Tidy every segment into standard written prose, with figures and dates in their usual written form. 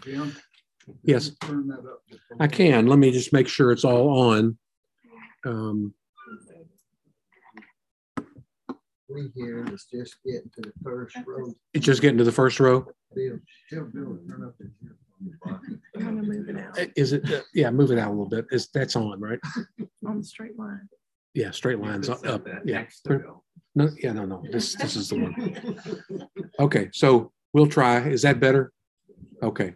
Jim, Yes, turn that up just a I little. can. Let me just make sure it's all on. We here is just getting to the first row. It's just getting to the first row. Bill, Tell Bill to turn up his earphones. I'm gonna move it out Is it? Yeah, move it out a little bit. That's on, right? on the straight line. Yeah, straight lines up. Yeah. No, yeah, no. This is the one. Okay, so we'll try. Is that better? Okay.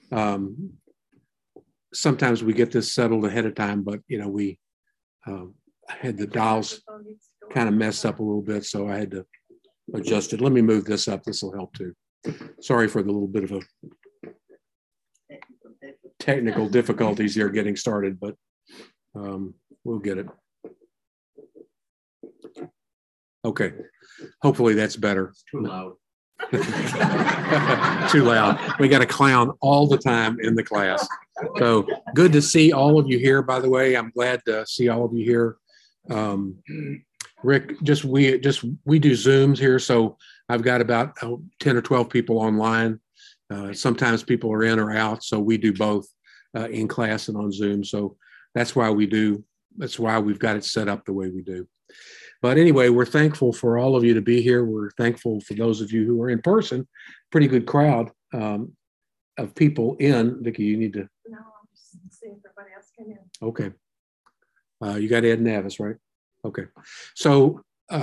Sometimes we get this settled ahead of time, but we had the dials kind of messed up a little bit, so I had to adjust it. Let me move this up. This will help too. Sorry for the little bit of a technical difficulties here getting started, but we'll get it. Okay, hopefully that's better. Too loud. Too loud. We got a clown all the time in the class. So good to see all of you here, by the way. I'm glad to see all of you here. Rick, we do Zooms here, so I've got about 10 or 12 people online. Sometimes people are in or out, so we do both in class and on Zoom. So that's why we've got it set up the way we do. But anyway, we're thankful for all of you to be here. We're thankful for those of you who are in person. Pretty good crowd of people in. Vicki, you need to. No, I'm just seeing if everybody else came in. Okay. You got Ed Navis, right? Okay. So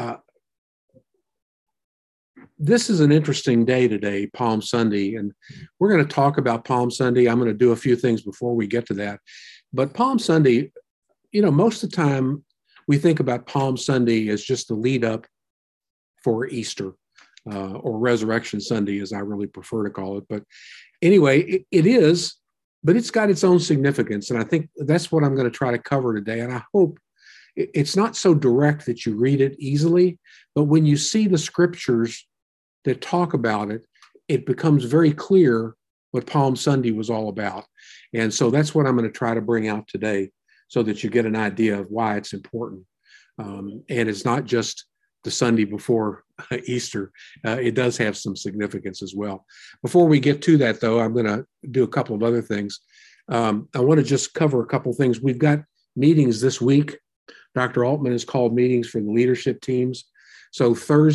this is an interesting day today, Palm Sunday, and we're going to talk about Palm Sunday. I'm going to do a few things before we get to that. But Palm Sunday, most of the time, we think about Palm Sunday as just the lead up for Easter or Resurrection Sunday, as I really prefer to call it. But anyway, it is, but it's got its own significance. And I think that's what I'm going to try to cover today. And I hope it's not so direct that you read it easily, but when you see the scriptures that talk about it, it becomes very clear what Palm Sunday was all about. And so that's what I'm going to try to bring out today, so that you get an idea of why it's important. And it's not just the Sunday before Easter. It does have some significance as well. Before we get to that, though, I'm going to do a couple of other things. I want to just cover a couple of things. We've got meetings this week. Dr. Altman has called meetings for the leadership teams. So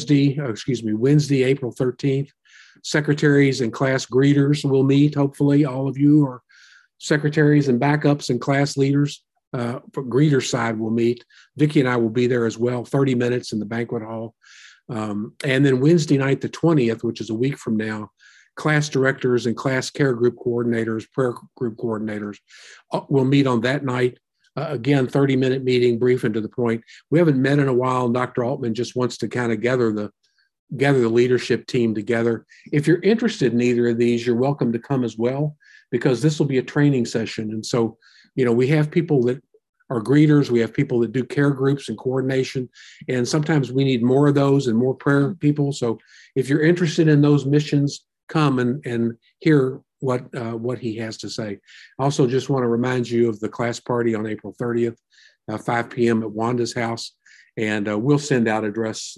Wednesday, April 13th, secretaries and class greeters will meet. Hopefully, all of you are secretaries and backups and class leaders. For greeter side will meet. Vicki and I will be there as well, 30 minutes in the banquet hall. And then Wednesday night, the 20th, which is a week from now, class directors and class care group coordinators, prayer group coordinators will meet on that night. Again, 30-minute meeting, brief and to the point. We haven't met in a while, and Dr. Altman just wants to kind of gather the leadership team together. If you're interested in either of these, you're welcome to come as well, because this will be a training session. And so, we have people that are greeters, we have people that do care groups and coordination, and sometimes we need more of those and more prayer people. So if you're interested in those missions, come and hear what he has to say. I also just want to remind you of the class party on April 30th, 5 p.m. at Wanda's house, and we'll send out address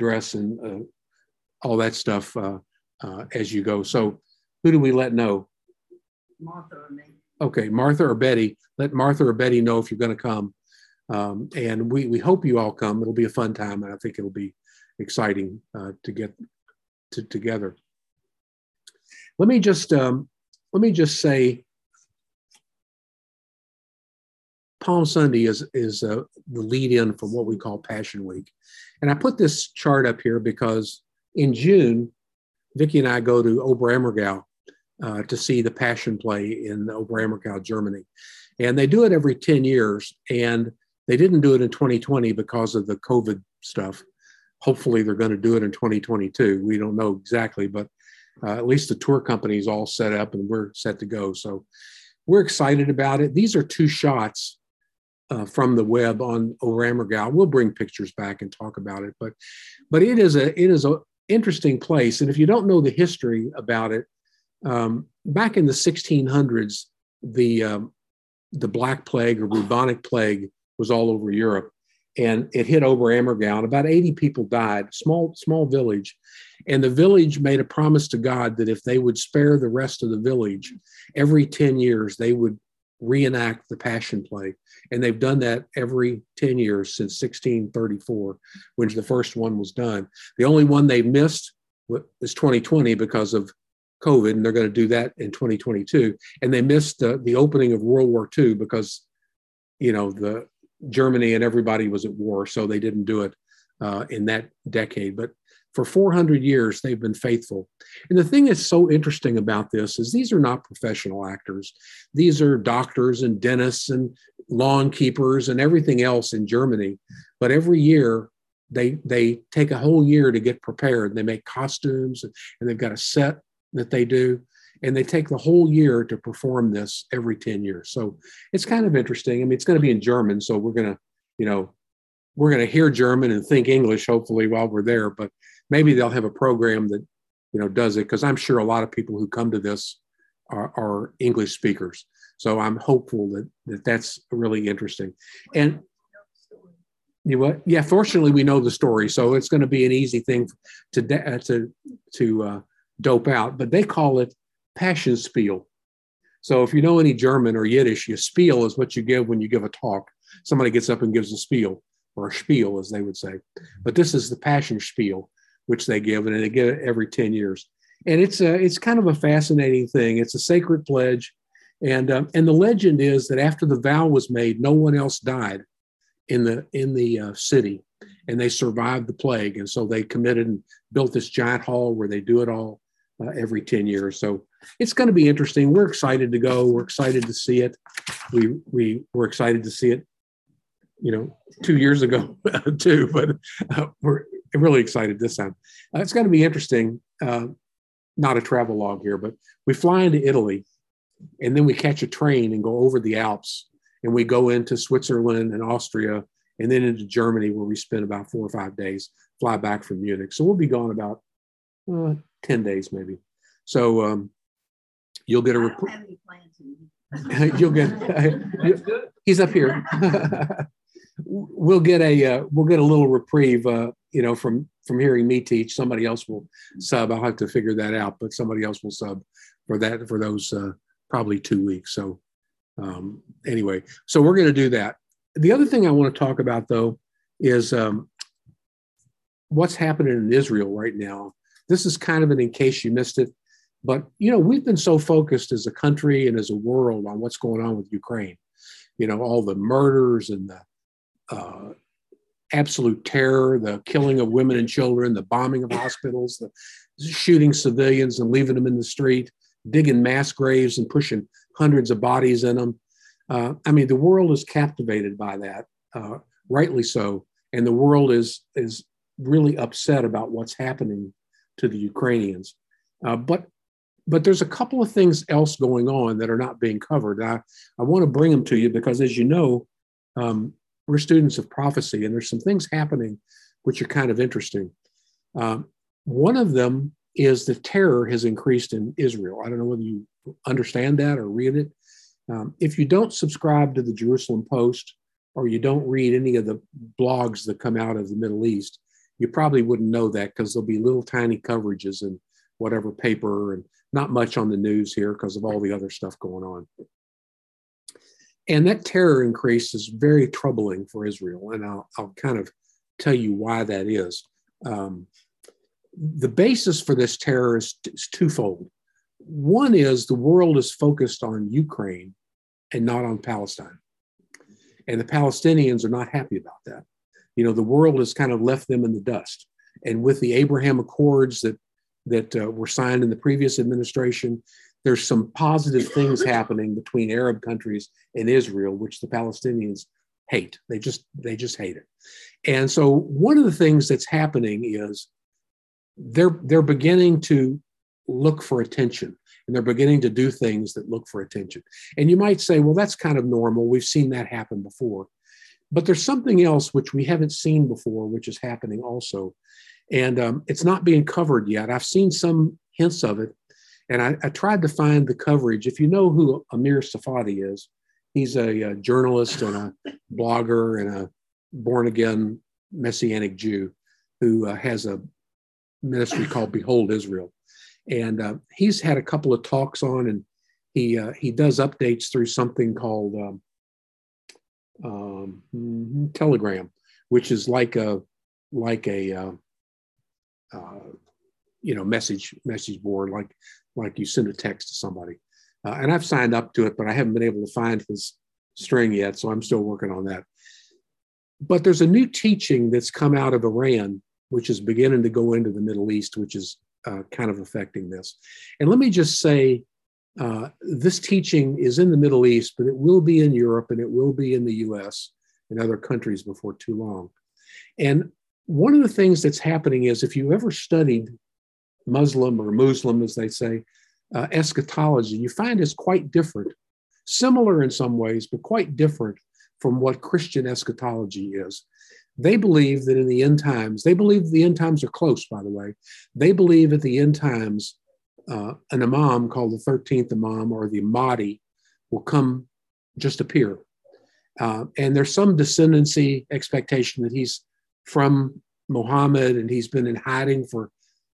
and all that stuff as you go. So who do we let know? Martha or me. Okay, Martha or Betty. Let Martha or Betty know if you're going to come. And we hope you all come. It'll be a fun time, and I think it'll be exciting to get together. Let me just say, Palm Sunday is the lead-in for what we call Passion Week. And I put this chart up here because in June, Vicki and I go to Oberammergau to see the Passion Play in Oberammergau, Germany. And they do it every 10 years. And they didn't do it in 2020 because of the COVID stuff. Hopefully they're going to do it in 2022. We don't know exactly, but at least the tour company is all set up and we're set to go. So we're excited about it. These are two shots from the web on Oberammergau. We'll bring pictures back and talk about it, but it is a interesting place. And if you don't know the history about it, back in the 1600s, the Black Plague or bubonic plague was all over Europe, and it hit Oberammergau. About 80 people died, small village. And the village made a promise to God that if they would spare the rest of the village, every 10 years, they would reenact the Passion Play. And they've done that every 10 years since 1634, when the first one was done. The only one they missed is 2020 because of COVID, and they're going to do that in 2022. And they missed the opening of World War II because, the Germany and everybody was at war, so they didn't do it in that decade. But for 400 years, they've been faithful. And the thing that's so interesting about this is these are not professional actors. These are doctors and dentists and lawn keepers and everything else in Germany. But every year, they take a whole year to get prepared. They make costumes, and they've got a set that they do. And they take the whole year to perform this every 10 years. So it's kind of interesting. I mean, it's going to be in German, so we're going to hear German and think English, hopefully, while we're there. But maybe they'll have a program that, does it, because I'm sure a lot of people who come to this are English speakers. So I'm hopeful that that's really interesting. And you what? Yeah, fortunately, we know the story, so it's going to be an easy thing to dope out. But they call it Passion Spiel. So if you know any German or Yiddish, a spiel is what you give when you give a talk. Somebody gets up and gives a spiel, or a spiel, as they would say. But this is the Passion Spiel, which they give, and they give it every 10 years. And it's kind of a fascinating thing. It's a sacred pledge. And the legend is that after the vow was made, no one else died in the city, and they survived the plague. And so they committed and built this giant hall where they do it all every 10 years. So it's going to be interesting. We're excited to go. We're excited to see it. We were excited to see it, 2 years ago too, but we're really excited this time. It's going to be interesting. Not a travel log here, but we fly into Italy, and then we catch a train and go over the Alps, and we go into Switzerland and Austria, and then into Germany, where we spend about 4 or 5 days, fly back from Munich. So we'll be gone about 10 days maybe. So you'll get a report. You'll get. He's up here. We'll get a little reprieve, from hearing me teach. Somebody else will sub. I'll have to figure that out, but somebody else will sub for those probably 2 weeks. So anyway, so we're going to do that. The other thing I want to talk about, though, is what's happening in Israel right now. This is kind of in case you missed it, but we've been so focused as a country and as a world on what's going on with Ukraine. All the murders and the absolute terror, the killing of women and children, the bombing of hospitals, the shooting civilians and leaving them in the street, digging mass graves and pushing hundreds of bodies in them. The world is captivated by that, rightly so. And the world is really upset about what's happening to the Ukrainians. But there's a couple of things else going on that are not being covered. I want to bring them to you because, as you know, we're students of prophecy, and there's some things happening which are kind of interesting. One of them is the terror has increased in Israel. I don't know whether you understand that or read it. If you don't subscribe to the Jerusalem Post, or you don't read any of the blogs that come out of the Middle East, you probably wouldn't know that, because there'll be little tiny coverages in whatever paper, and not much on the news here because of all the other stuff going on. And that terror increase is very troubling for Israel. And I'll kind of tell you why that is. The basis for this terror is twofold. One is the world is focused on Ukraine and not on Palestine. And the Palestinians are not happy about that. The world has kind of left them in the dust. And with the Abraham Accords that were signed in the previous administration, there's some positive things happening between Arab countries and Israel, which the Palestinians hate. They just hate it. And so one of the things that's happening is they're beginning to look for attention, and they're beginning to do things that look for attention. And you might say, well, that's kind of normal. We've seen that happen before. But there's something else which we haven't seen before, which is happening also. And it's not being covered yet. I've seen some hints of it. And I tried to find the coverage. If you know who Amir Safadi is, he's a journalist and a blogger and born-again Messianic Jew who has a ministry called Behold Israel. And he's had a couple of talks on, and he does updates through something called Telegram, which is like a message board, like you send a text to somebody. And I've signed up to it, but I haven't been able to find his string yet, so I'm still working on that. But there's a new teaching that's come out of Iran, which is beginning to go into the Middle East, which is kind of affecting this. And let me just say, this teaching is in the Middle East, but it will be in Europe and it will be in the US and other countries before too long. And one of the things that's happening is, if you ever studied Muslim, as they say, eschatology, you find it's quite different, similar in some ways, but quite different from what Christian eschatology is. They believe that in the end times, they believe the end times are close, by the way. They believe at the end times, an imam called the 13th imam, or the Mahdi, will just appear. And there's some descendancy expectation that he's from Muhammad and he's been in hiding for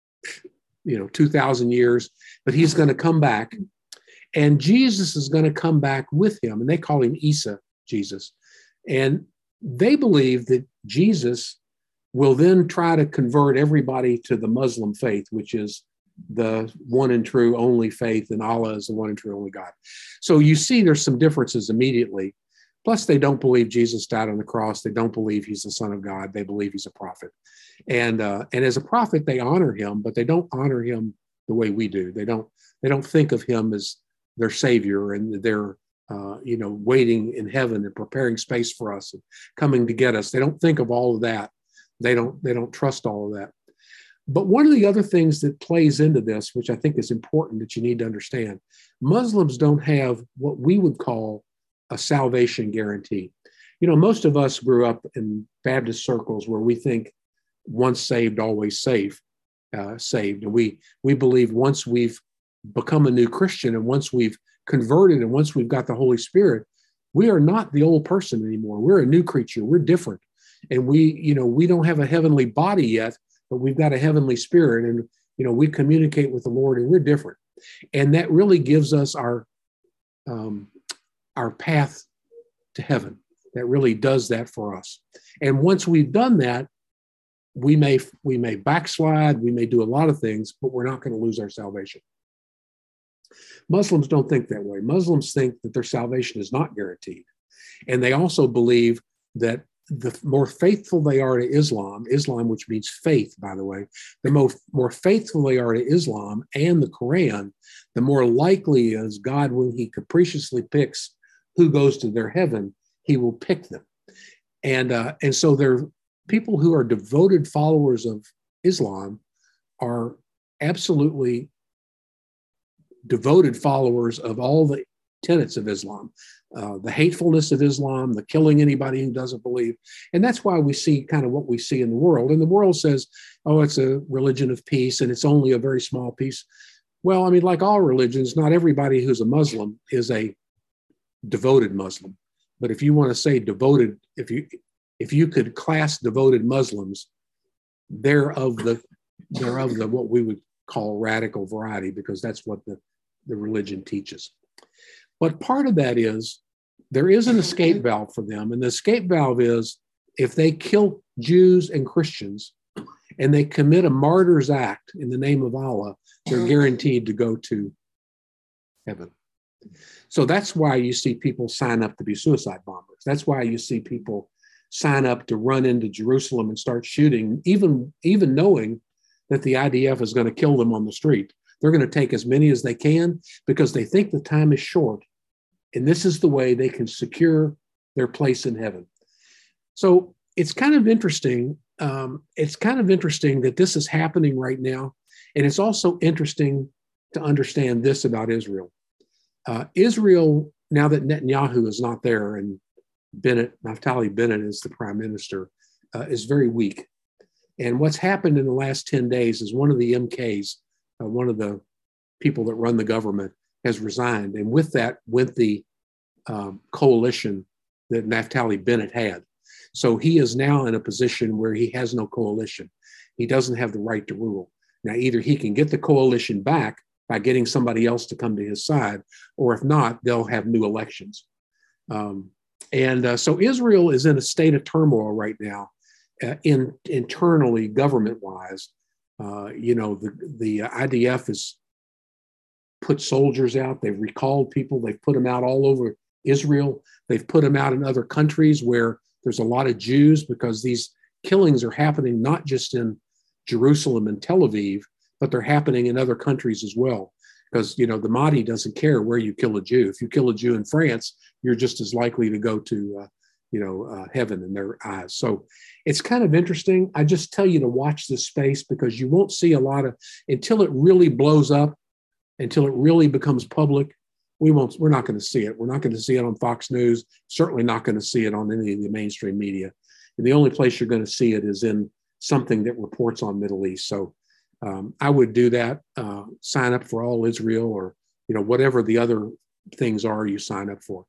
2,000 years, but he's going to come back, and Jesus is going to come back with him. And they call him Isa, Jesus. And they believe that Jesus will then try to convert everybody to the Muslim faith, which is the one and true only faith, and Allah is the one and true only God. So you see there's some differences immediately. Plus, they don't believe Jesus died on the cross. They don't believe he's the Son of God. They believe he's a prophet. And as a prophet, they honor him, but they don't honor him the way we do. They don't think of him as their savior, and they're waiting in heaven and preparing space for us and coming to get us. They don't think of all of that. They don't trust all of that. But one of the other things that plays into this, which I think is important that you need to understand, Muslims don't have what we would call a salvation guarantee. Most of us grew up in Baptist circles where we think once saved, always saved. And we believe once we've become a new Christian, and once we've converted, and once we've got the Holy Spirit, we are not the old person anymore. We're a new creature. We're different. And we don't have a heavenly body yet, but we've got a heavenly spirit, and, we communicate with the Lord, and we're different. And that really gives us our path to heaven. That really does that for us. And once we've done that, we may backslide, we may do a lot of things, but we're not going to lose our salvation. Muslims don't think that way. Muslims think that their salvation is not guaranteed. And they also believe that the more faithful they are to Islam, which means faith, by the way, the more faithful they are to Islam and the Quran, the more likely is God, when he capriciously picks who goes to their heaven, he will pick them. And so they're people who are devoted followers of Islam are absolutely devoted followers of all the tenets of Islam, the hatefulness of Islam, the killing anybody who doesn't believe. And that's why we see kind of what we see in the world. And the world says, oh, it's a religion of peace and it's only a very small piece. Well, I mean, like all religions, not everybody who's a Muslim is a devoted Muslim. But if you want to say devoted, if you could class devoted Muslims, they're of the what we would call radical variety, because that's what the religion teaches. But part of that is there is an escape valve for them. And the escape valve is if they kill Jews and Christians and they commit a martyr's act in the name of Allah, they're guaranteed to go to heaven. So that's why you see people sign up to be suicide bombers. That's why you see people sign up to run into Jerusalem and start shooting, even knowing that the IDF is going to kill them on the street. They're going to take as many as they can because they think the time is short. And this is the way they can secure their place in heaven. So it's kind of interesting. That this is happening right now. And it's also interesting to understand this about Israel. Israel, now that Netanyahu is not there and Naftali Bennett is the prime minister, is very weak. And what's happened in the last 10 days is one of the MKs, one of the people that run the government, has resigned. And with that went the coalition that Naftali Bennett had. So he is now in a position where he has no coalition. He doesn't have the right to rule. Now, either he can get the coalition back by getting somebody else to come to his side, or if not, they'll have new elections. So Israel is in a state of turmoil right now, internally, government-wise. The IDF has put soldiers out. They've recalled people. They've put them out all over Israel. They've put them out in other countries where there's a lot of Jews, because these killings are happening not just in Jerusalem and Tel Aviv, but they're happening in other countries as well. Because, the Mahdi doesn't care where you kill a Jew. If you kill a Jew in France, you're just as likely to go to, heaven in their eyes. So it's kind of interesting. I just tell you to watch this space, because you won't see a lot of, until it really blows up, until it really becomes public, we're not going to see it. We're not going to see it on Fox News, certainly not going to see it on any of the mainstream media. And the only place you're going to see it is in something that reports on Middle East. So I would do that, sign up for All Israel, or, whatever the other things are you sign up for.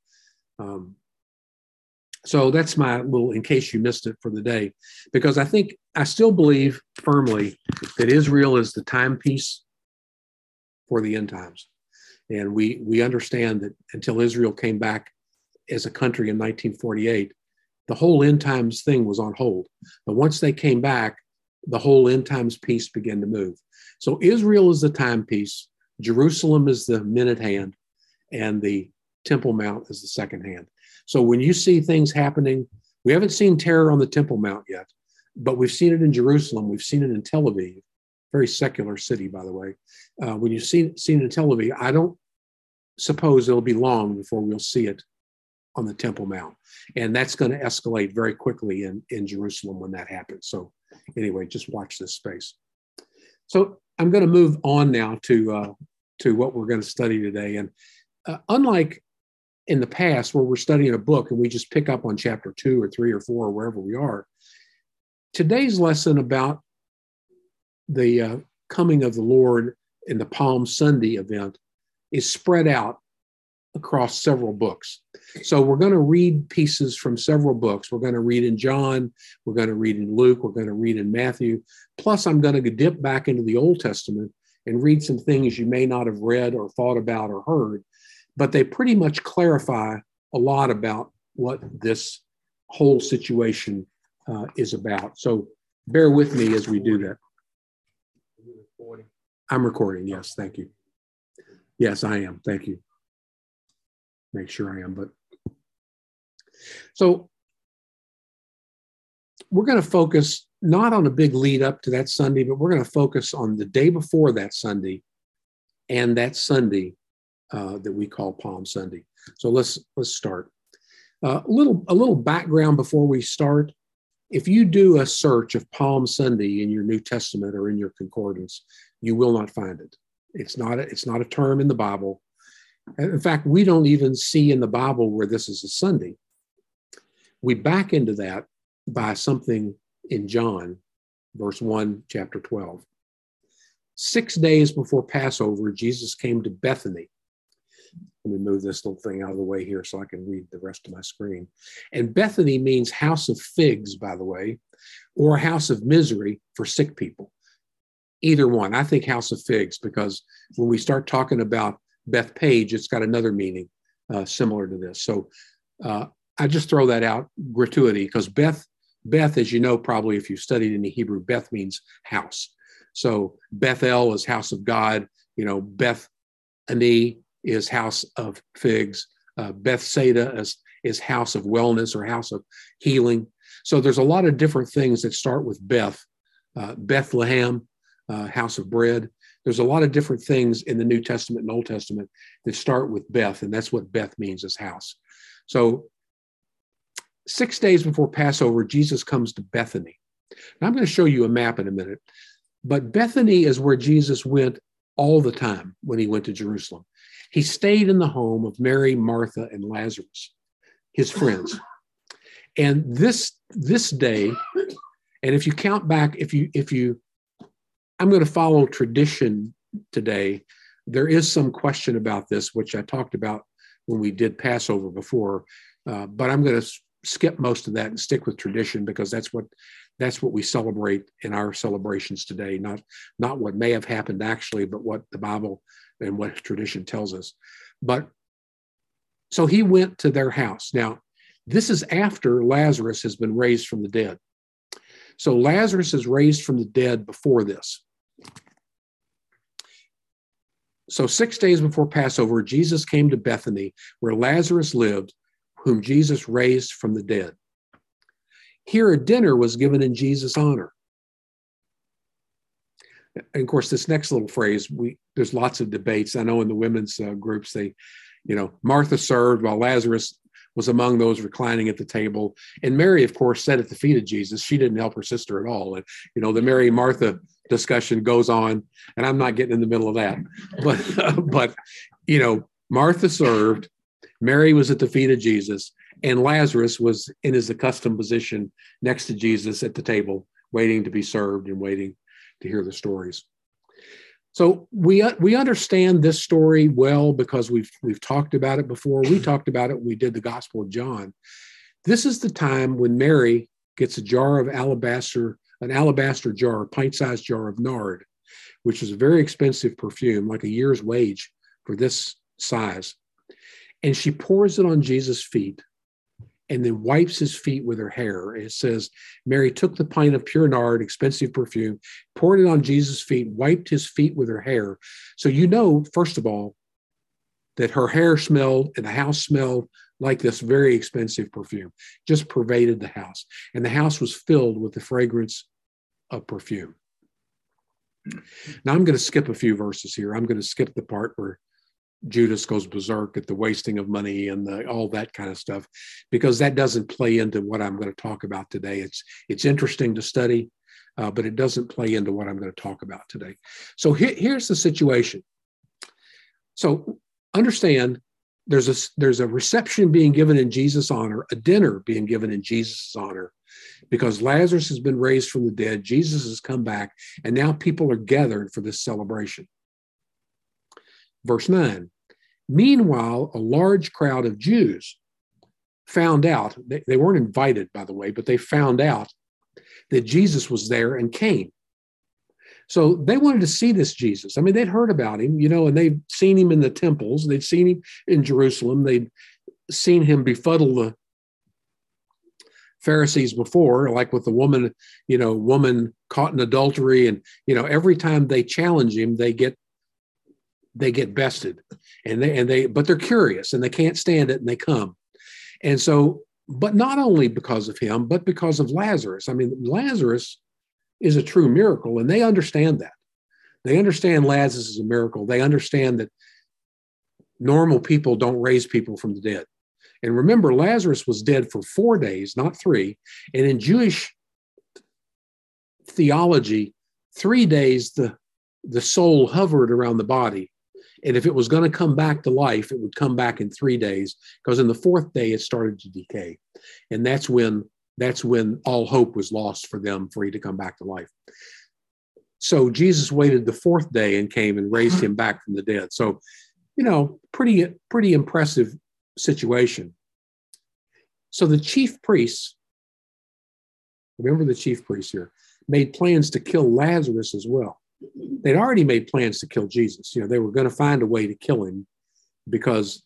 So that's my little, in case you missed it for the day, because I still believe firmly that Israel is the timepiece for the end times. And we understand that until Israel came back as a country in 1948, the whole end times thing was on hold. But once they came back, the whole end times piece began to move. So Israel is the timepiece, Jerusalem is the minute hand, and the Temple Mount is the second hand. So when you see things happening, we haven't seen terror on the Temple Mount yet, but we've seen it in Jerusalem. We've seen it in Tel Aviv, very secular city, by the way. When you've seen it in Tel Aviv, I don't suppose it'll be long before we'll see it on the Temple Mount. And that's going to escalate very quickly in Jerusalem when that happens. So anyway, just watch this space. So I'm going to move on now to what we're going to study today. And unlike in the past where we're studying a book and we just pick up on chapter 2 or 3 or 4 or wherever we are, today's lesson about the coming of the Lord in the Palm Sunday event is spread out across several books. So we're going to read pieces from several books. We're going to read in John, we're going to read in Luke, we're going to read in Matthew. Plus, I'm going to dip back into the Old Testament and read some things you may not have read or thought about or heard, but they pretty much clarify a lot about what this whole situation is about. So bear with me as we do that. I'm recording. Yes, thank you. Yes, I am. Thank you. Make sure I am. But so we're going to focus not on a big lead up to that Sunday, but we're going to focus on the day before that Sunday and that Sunday that we call Palm Sunday. So let's start. A little background before we start. If you do a search of Palm Sunday in your New Testament or in your concordance, you will not find it. It's not a term in the Bible. In fact, we don't even see in the Bible where this is a Sunday. We back into that by something in John, verse 1, chapter 12. 6 days before Passover, Jesus came to Bethany. Let me move this little thing out of the way here so I can read the rest of my screen. And Bethany means house of figs, by the way, or house of misery for sick people. Either one. I think house of figs, because when we start talking about Bethpage, it's got another meaning similar to this. So I just throw that out gratuity, because Beth, as you know, probably if you've studied any Hebrew, Beth means house. So Bethel is house of God. Bethany is house of figs. Bethsaida is house of wellness or house of healing. So there's a lot of different things that start with Beth. Bethlehem, house of bread. There's a lot of different things in the New Testament and Old Testament that start with Beth, and that's what Beth means, is house. So 6 days before Passover, Jesus comes to Bethany. Now, I'm going to show you a map in a minute, but Bethany is where Jesus went all the time when he went to Jerusalem. He stayed in the home of Mary, Martha, and Lazarus, his friends. And this day, and if you count back, I'm going to follow tradition today. There is some question about this, which I talked about when we did Passover before, but I'm going to skip most of that and stick with tradition, because that's what we celebrate in our celebrations today, not what may have happened actually, but what the Bible and what tradition tells us. But so he went to their house. Now, this is after Lazarus has been raised from the dead. So Lazarus is raised from the dead before this. So 6 days before Passover, Jesus came to Bethany, where Lazarus lived, whom Jesus raised from the dead. Here a dinner was given in Jesus' honor. And of course, this next little phrase, there's lots of debates. I know in the women's groups, Martha served while Lazarus was among those reclining at the table. And Mary, of course, sat at the feet of Jesus. She didn't help her sister at all. And, the Mary-Martha discussion goes on, and I'm not getting in the middle of that. But Martha served, Mary was at the feet of Jesus, and Lazarus was in his accustomed position next to Jesus at the table, waiting to be served and waiting to hear the stories. So we understand this story well because we've talked about it before. We talked about it when we did the Gospel of John. This is the time when Mary gets an alabaster jar, a pint-sized jar of nard, which is a very expensive perfume, like a year's wage for this size. And she pours it on Jesus' feet and then wipes his feet with her hair. It says, Mary took the pint of pure nard, expensive perfume, poured it on Jesus' feet, wiped his feet with her hair. So first of all, that her hair smelled and the house smelled like this very expensive perfume, just pervaded the house. And the house was filled with the fragrance of perfume. Now I'm going to skip a few verses here. I'm going to skip the part where Judas goes berserk at the wasting of money and all that kind of stuff, because that doesn't play into what I'm going to talk about today. It's interesting to study, but it doesn't play into what I'm going to talk about today. So here's the situation. So understand there's a reception being given in Jesus' honor, a dinner being given in Jesus' honor, because Lazarus has been raised from the dead. Jesus has come back, and now people are gathered for this celebration. Verse 9, meanwhile, a large crowd of Jews found out, they weren't invited, by the way, but they found out that Jesus was there and came. So they wanted to see this Jesus. I mean, they'd heard about him, and they'd seen him in the temples. They'd seen him in Jerusalem. They'd seen him befuddle the Pharisees before, like with the woman caught in adultery. And, every time they challenge him, they get bested, but they're curious and they can't stand it and they come. And so, but not only because of him, but because of Lazarus. I mean, Lazarus is a true miracle, and they understand that. They understand Lazarus is a miracle. They understand that normal people don't raise people from the dead. And remember, Lazarus was dead for 4 days, not 3. And in Jewish theology, 3 days, the soul hovered around the body. And if it was going to come back to life, it would come back in 3 days, because in the 4th day, it started to decay. And that's when all hope was lost for them, for he to come back to life. So Jesus waited the 4th day and came and raised him back from the dead. So, pretty impressive situation. So the chief priests, remember the chief priests here, made plans to kill Lazarus as well. They'd already made plans to kill Jesus. They were going to find a way to kill him because,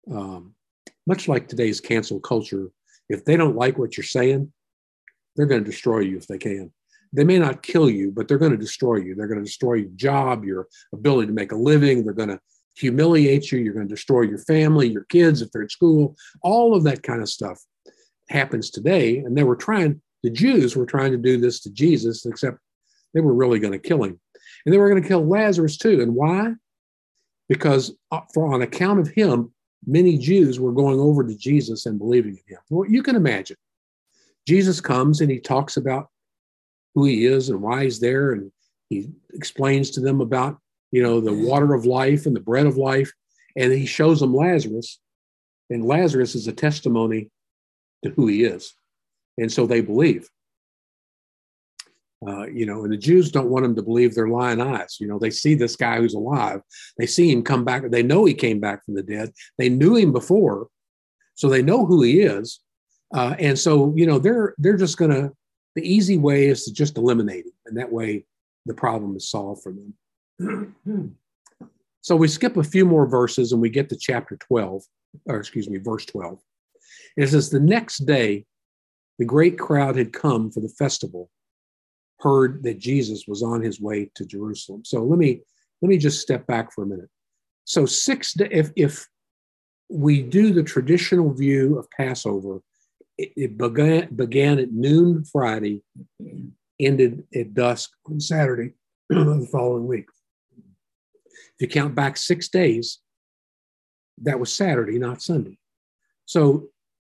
much like today's cancel culture, if they don't like what you're saying, they're going to destroy you if they can. They may not kill you, but they're going to destroy you. They're going to destroy your job, your ability to make a living. They're going to humiliate you. You're going to destroy your family, your kids, if they're at school. All of that kind of stuff happens today. And the Jews were trying to do this to Jesus, except they were really going to kill him. And they were going to kill Lazarus too. And why? Because on account of him, many Jews were going over to Jesus and believing in him. Well, you can imagine. Jesus comes and he talks about who he is and why he's there. And he explains to them about, the water of life and the bread of life. And he shows them Lazarus. And Lazarus is a testimony to who he is. And so they believe. And the Jews don't want them to believe their lying eyes. They see this guy who's alive. They see him come back. They know he came back from the dead. They knew him before, so they know who he is. And so, they're just going to, the easy way is to just eliminate it. And that way the problem is solved for them. So we skip a few more verses and we get to chapter 12, verse 12. And it says, the next day, the great crowd had come for the festival, heard that Jesus was on his way to Jerusalem. So let me just step back for a minute. So if we do the traditional view of Passover, it began at noon Friday, ended at dusk on Saturday of the following week. If you count back 6 days, that was Saturday, not Sunday. So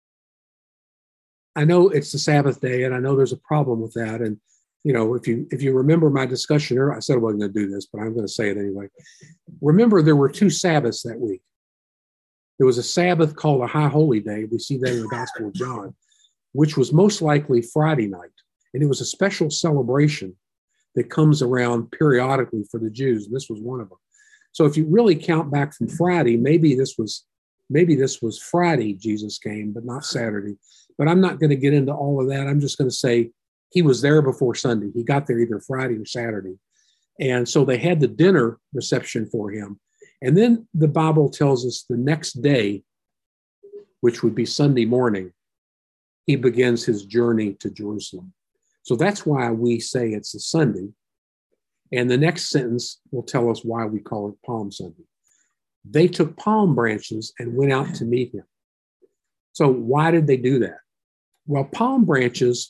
I know it's the Sabbath day, and I know there's a problem with that. And if you remember my discussion earlier, I said I wasn't going to do this, but I'm going to say it anyway. Remember, there were 2 Sabbaths that week. There was a Sabbath called a High Holy Day. We see that in the Gospel of John, which was most likely Friday night. And it was a special celebration that comes around periodically for the Jews. And this was one of them. So if you really count back from Friday, maybe this was Friday Jesus came, but not Saturday. But I'm not going to get into all of that. I'm just going to say he was there before Sunday. He got there either Friday or Saturday. And so they had the dinner reception for him. And then the Bible tells us the next day, which would be Sunday morning, he begins his journey to Jerusalem. So that's why we say it's a Sunday. And the next sentence will tell us why we call it Palm Sunday. They took palm branches and went out to meet him. So why did they do that? Well, palm branches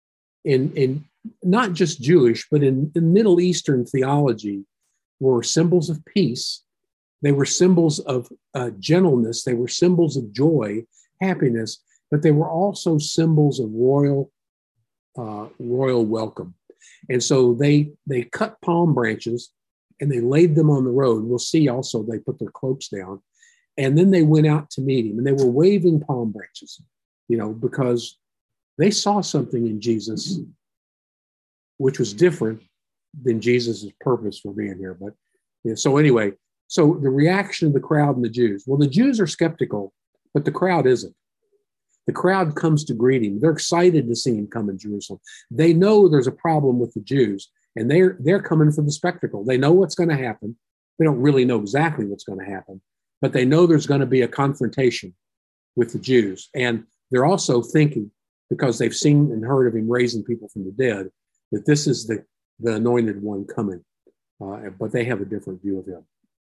in not just Jewish, but in Middle Eastern theology were symbols of peace. They were symbols of gentleness. They were symbols of joy, happiness, but they were also symbols of royal welcome. And so they cut palm branches and they laid them on the road. We'll see also they put their cloaks down. And then they went out to meet him, and they were waving palm branches, because they saw something in Jesus which was different than Jesus' purpose for being here. But so anyway, so the reaction of the crowd and the Jews. Well, the Jews are skeptical, but the crowd isn't. The crowd comes to greet him. They're excited to see him come in Jerusalem. They know there's a problem with the Jews, and they're coming for the spectacle. They know what's going to happen. They don't really know exactly what's going to happen, but they know there's going to be a confrontation with the Jews. And they're also thinking, because they've seen and heard of him raising people from the dead, that this is the anointed one coming. But they have a different view of him.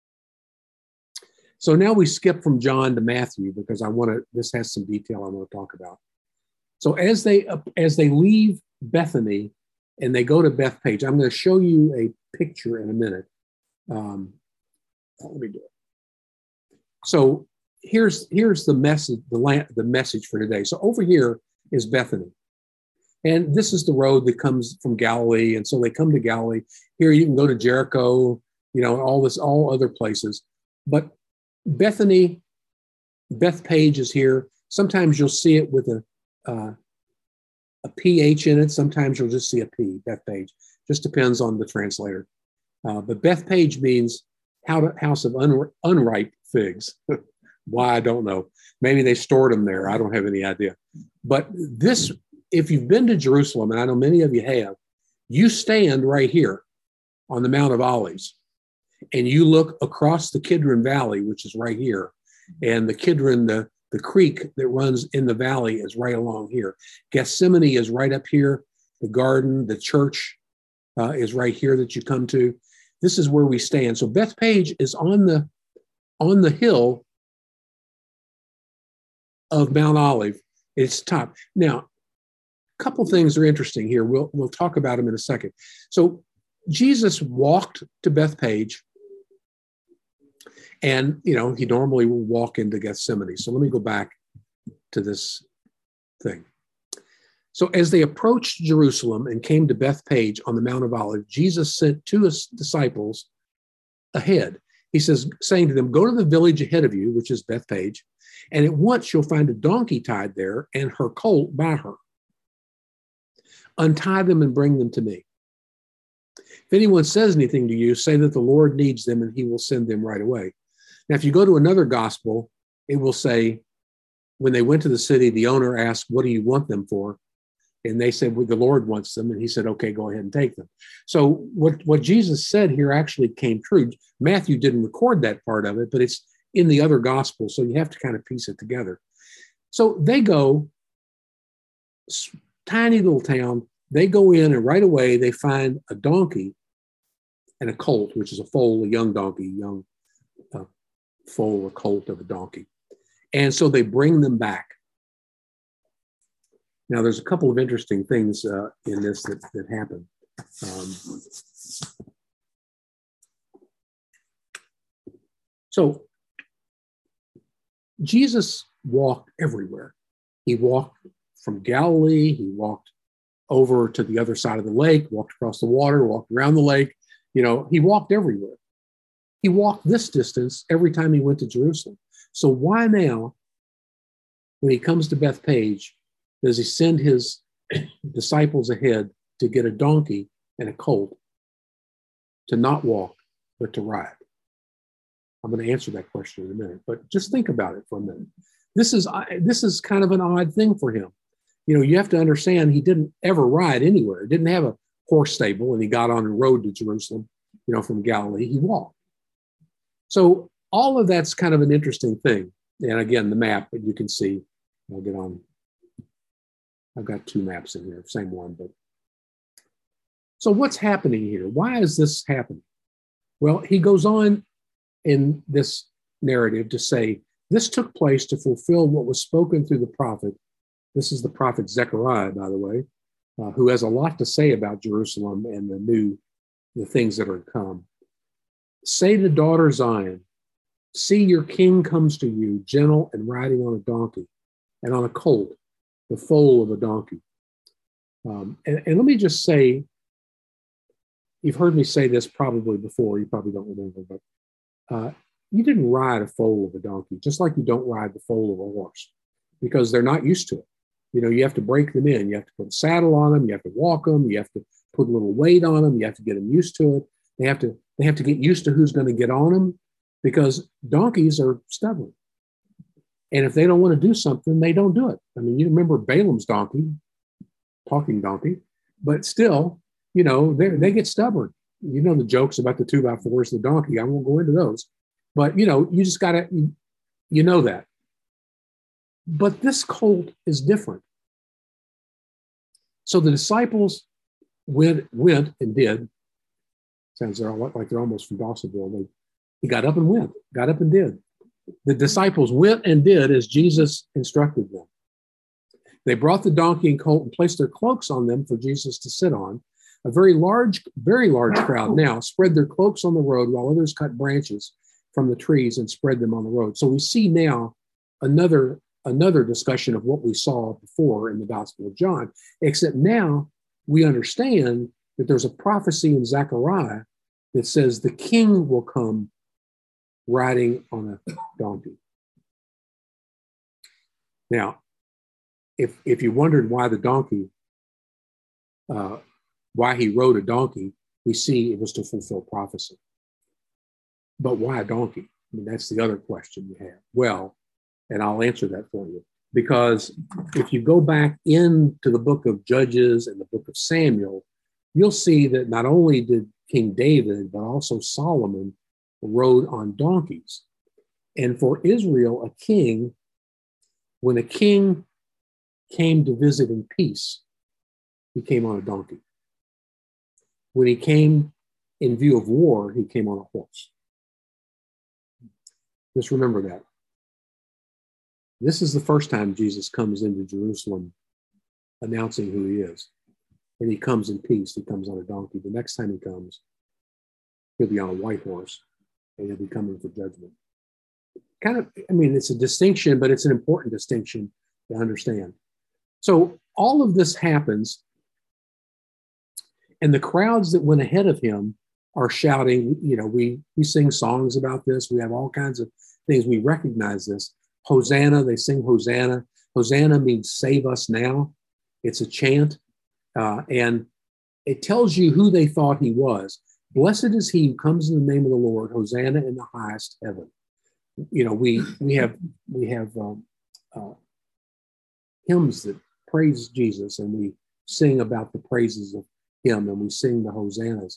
So now we skip from John to Matthew because this has some detail I want to talk about. So as they leave Bethany and they go to Bethpage, I'm going to show you a picture in a minute. Let me do it. So here's the message for today. So over here is Bethany. And this is the road that comes from Galilee. And so they come to Galilee. Here you can go to Jericho, all other places. But Bethany, Bethpage is here. Sometimes you'll see it with a PH in it. Sometimes you'll just see a P, Bethpage. Just depends on the translator. But Bethpage means house of unripe figs. Why, I don't know. Maybe they stored them there. I don't have any idea. But this, if you've been to Jerusalem, and I know many of you have, you stand right here on the Mount of Olives, and you look across the Kidron Valley, which is right here, and the Kidron, the creek that runs in the valley is right along here. Gethsemane is right up here. The garden, the church is right here that you come to. This is where we stand. So Bethpage is on the hill of Mount Olive. It's top. Now, a couple things are interesting here. We'll talk about them in a second. So Jesus walked to Bethpage, and he normally will walk into Gethsemane. So let me go back to this thing. So as they approached Jerusalem and came to Bethpage on the Mount of Olives, Jesus sent 2 disciples ahead. He says, saying to them, go to the village ahead of you, which is Bethpage, and at once you'll find a donkey tied there and her colt by her. Untie them and bring them to me. If anyone says anything to you, say that the Lord needs them and he will send them right away. Now, if you go to another gospel, it will say, when they went to the city, the owner asked, what do you want them for? And they said, well, the Lord wants them. And he said, okay, go ahead and take them. So what Jesus said here actually came true. Matthew didn't record that part of it, but it's in the other gospels. So you have to kind of piece it together. So they go, tiny little town, they go in and right away they find a donkey and a colt, which is a foal, a young donkey, young foal or colt of a donkey. And so they bring them back. Now, there's a couple of interesting things in this that happen. So Jesus walked everywhere. He walked from Galilee. He walked over to the other side of the lake, walked across the water, walked around the lake. He walked everywhere. He walked this distance every time he went to Jerusalem. So why now, when he comes to Bethpage, does he send his disciples ahead to get a donkey and a colt to not walk, but to ride? I'm going to answer that question in a minute, but just think about it for a minute. This is kind of an odd thing for him. You have to understand he didn't ever ride anywhere. He didn't have a horse stable, and he got on the road to Jerusalem, from Galilee. He walked. So all of that's kind of an interesting thing. And again, the map that you can see, I'll get on. I've got two maps in here, same one, but. So what's happening here? Why is this happening? Well, he goes on in this narrative to say, this took place to fulfill what was spoken through the prophet. This is the prophet Zechariah, by the way, who has a lot to say about Jerusalem and the things that are to come. Say to daughter Zion, see, your king comes to you, gentle and riding on a donkey and on a colt, the foal of a donkey. And let me just say, you've heard me say this probably before, you probably don't remember, but you didn't ride a foal of a donkey, just like you don't ride the foal of a horse, because they're not used to it. You have to break them in. You have to put a saddle on them. You have to walk them. You have to put a little weight on them. You have to get them used to it. They have to get used to who's going to get on them, because donkeys are stubborn. And if they don't want to do something, they don't do it. I mean, you remember Balaam's donkey, talking donkey, but still, they get stubborn. The jokes about the 2x4s, the donkey. I won't go into those, but you just gotta, that. But this colt is different. So the disciples went and did. Sounds like they're almost from Dawsonville. He got up and went, got up and did. The disciples went and did as Jesus instructed them. They brought the donkey and colt and placed their cloaks on them for Jesus to sit on. A very large crowd now spread their cloaks on the road, while others cut branches from the trees and spread them on the road. So we see now another discussion of what we saw before in the Gospel of John, except now we understand that there's a prophecy in Zechariah that says the king will come riding on a donkey. Now, if you wondered why the donkey, why he rode a donkey, we see it was to fulfill prophecy. But why a donkey? I mean, that's the other question you have. Well, and I'll answer that for you. Because if you go back into the book of Judges and the book of Samuel, you'll see that not only did King David, but also Solomon rode on donkeys. And for Israel, when a king came to visit in peace, he came on a donkey. When he came in view of war, he came on a horse. Just remember that. This is the first time Jesus comes into Jerusalem announcing who he is. And he comes in peace. He comes on a donkey. The next time he comes, he'll be on a white horse, and he'll be coming for judgment. It's a distinction, but it's an important distinction to understand. So all of this happens, and the crowds that went ahead of him are shouting. We sing songs about this. We have all kinds of things. We recognize this. Hosanna, they sing Hosanna. Hosanna means save us now. It's a chant. And it tells you who they thought he was. Blessed is he who comes in the name of the Lord. Hosanna in the highest heaven. We have hymns that praise Jesus, and we sing about the praises of him, and we sing the hosannas.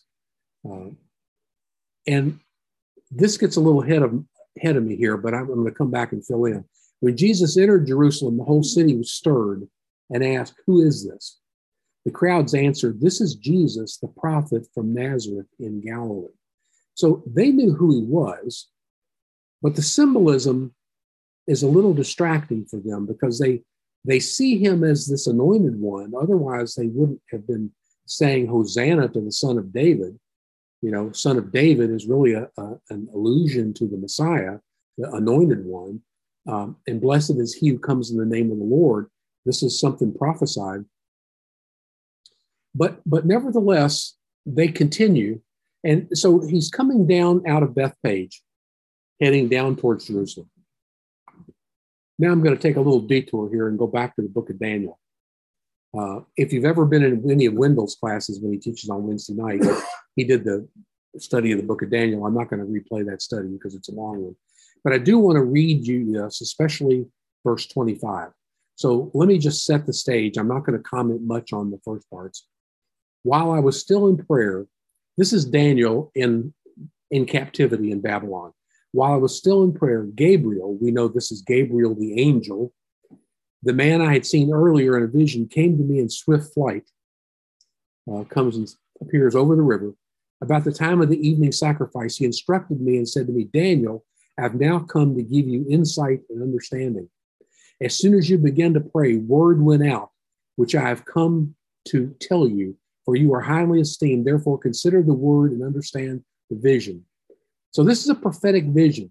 And this gets a little ahead of me here, but I'm going to come back and fill in. When Jesus entered Jerusalem, the whole city was stirred and asked, "Who is this?" The crowds answered, "This is Jesus, the prophet from Nazareth in Galilee." So they knew who he was, but the symbolism is a little distracting for them because they see him as this anointed one. Otherwise, they wouldn't have been saying Hosanna to the Son of David. You know, Son of David is really an allusion to the Messiah, the anointed one. And blessed is he who comes in the name of the Lord. This is something prophesied. But nevertheless, they continue. And so he's coming down out of Bethpage, heading down towards Jerusalem. Now I'm going to take a little detour here and go back to the book of Daniel. If you've ever been in any of Wendell's classes when he teaches on Wednesday night, he did the study of the book of Daniel. I'm not going to replay that study because it's a long one. But I do want to read you this, especially verse 25. So let me just set the stage. I'm not going to comment much on the first parts. While I was still in prayer, this is Daniel in captivity in Babylon. While I was still in prayer, Gabriel, we know this is Gabriel the angel, the man I had seen earlier in a vision, came to me in swift flight, comes and appears over the river. About the time of the evening sacrifice, he instructed me and said to me, "Daniel, I've now come to give you insight and understanding. As soon as you began to pray, word went out, which I have come to tell you, for you are highly esteemed. Therefore, consider the word and understand the vision." So this is a prophetic vision.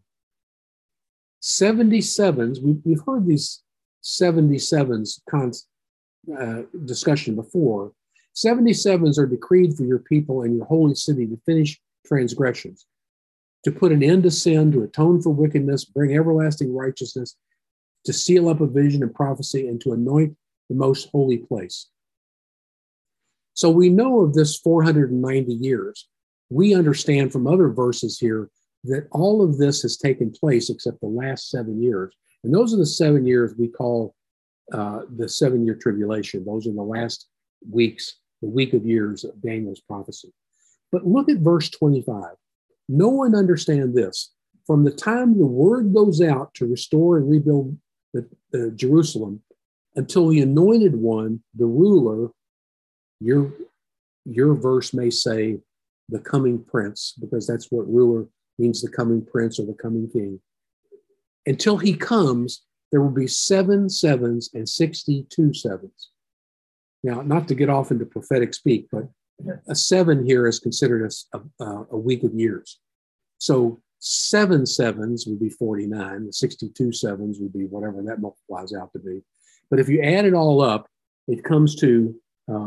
77s, we've heard these 77s discussion before. 77s are decreed for your people and your holy city to finish transgressions, to put an end to sin, to atone for wickedness, bring everlasting righteousness, to seal up a vision and prophecy, and to anoint the most holy place. So we know of this 490 years. We understand from other verses here that all of this has taken place except the last 7 years. And those are the 7 years we call the 7-year tribulation. Those are the last weeks, the week of years of Daniel's prophecy. But look at verse 25. No one understand this. From the time the word goes out to restore and rebuild the Jerusalem until the anointed one, the ruler, your verse may say the coming prince, because that's what ruler means, the coming prince or the coming king. Until he comes, there will be 7 sevens and 62 sevens. Now, not to get off into prophetic speak, but a 7 here is considered a week of years. So 7 sevens would be 49. The 62 sevens would be whatever that multiplies out to be. But if you add it all up, it comes to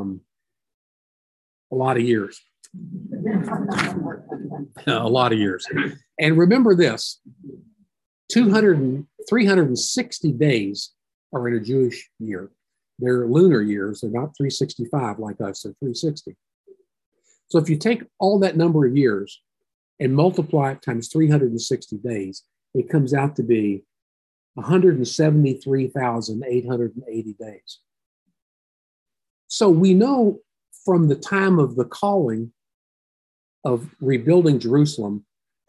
a lot of years. A lot of years. And remember this, 360 days are in a Jewish year. They're lunar years. They're not 365 like us. They're 360. So if you take all that number of years and multiply it times 360 days, it comes out to be 173,880 days. So we know from the time of the calling of rebuilding Jerusalem,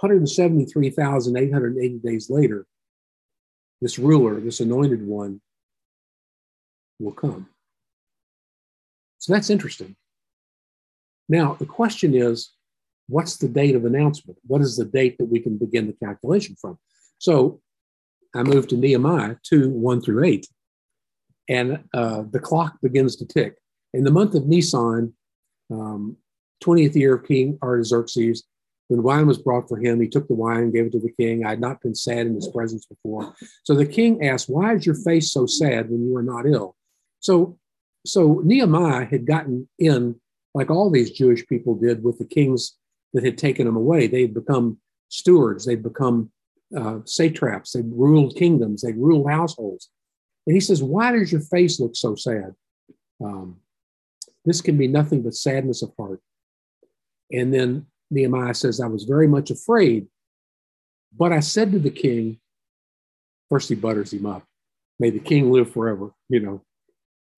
173,880 days later, this ruler, this anointed one, will come. So that's interesting. Now, the question is, what's the date of announcement? What is the date that we can begin the calculation from? So I moved to Nehemiah 2, 1 through 8, and the clock begins to tick. In the month of Nisan, 20th year of King Artaxerxes, when wine was brought for him, he took the wine and gave it to the king. I had not been sad in his presence before. So the king asked, "Why is your face so sad when you are not ill?" So Nehemiah had gotten in, like all these Jewish people did with the kings that had taken them away. They had become stewards. They'd become satraps. They'd ruled kingdoms. They'd ruled households. And he says, "Why does your face look so sad?" This can be nothing but sadness of heart. And then Nehemiah says, "I was very much afraid, but I said to the king," first he butters him up, "May the king live forever,"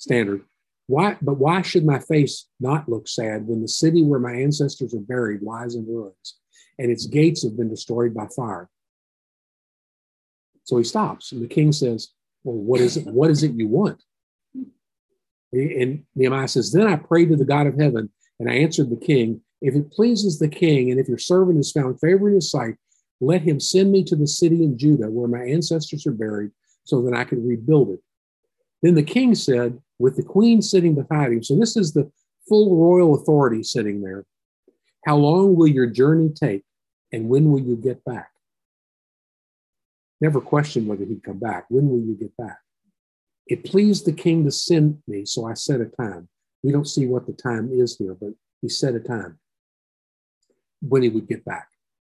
standard. Why should my face not look sad when the city where my ancestors are buried lies in ruins and its gates have been destroyed by fire? So he stops, and the king says, well, what is it? What is it you want? And Nehemiah says, then I prayed to the God of heaven, and I answered the king, if it pleases the king, and if your servant has found favor in his sight, let him send me to the city in Judah where my ancestors are buried so that I can rebuild it. Then the king said, with the queen sitting beside him, so this is the full royal authority sitting there, how long will your journey take, and when will you get back? Never questioned whether he'd come back. When will you get back? It pleased the king to send me, so I set a time. We don't see what the time is here, but he set a time when he would get back.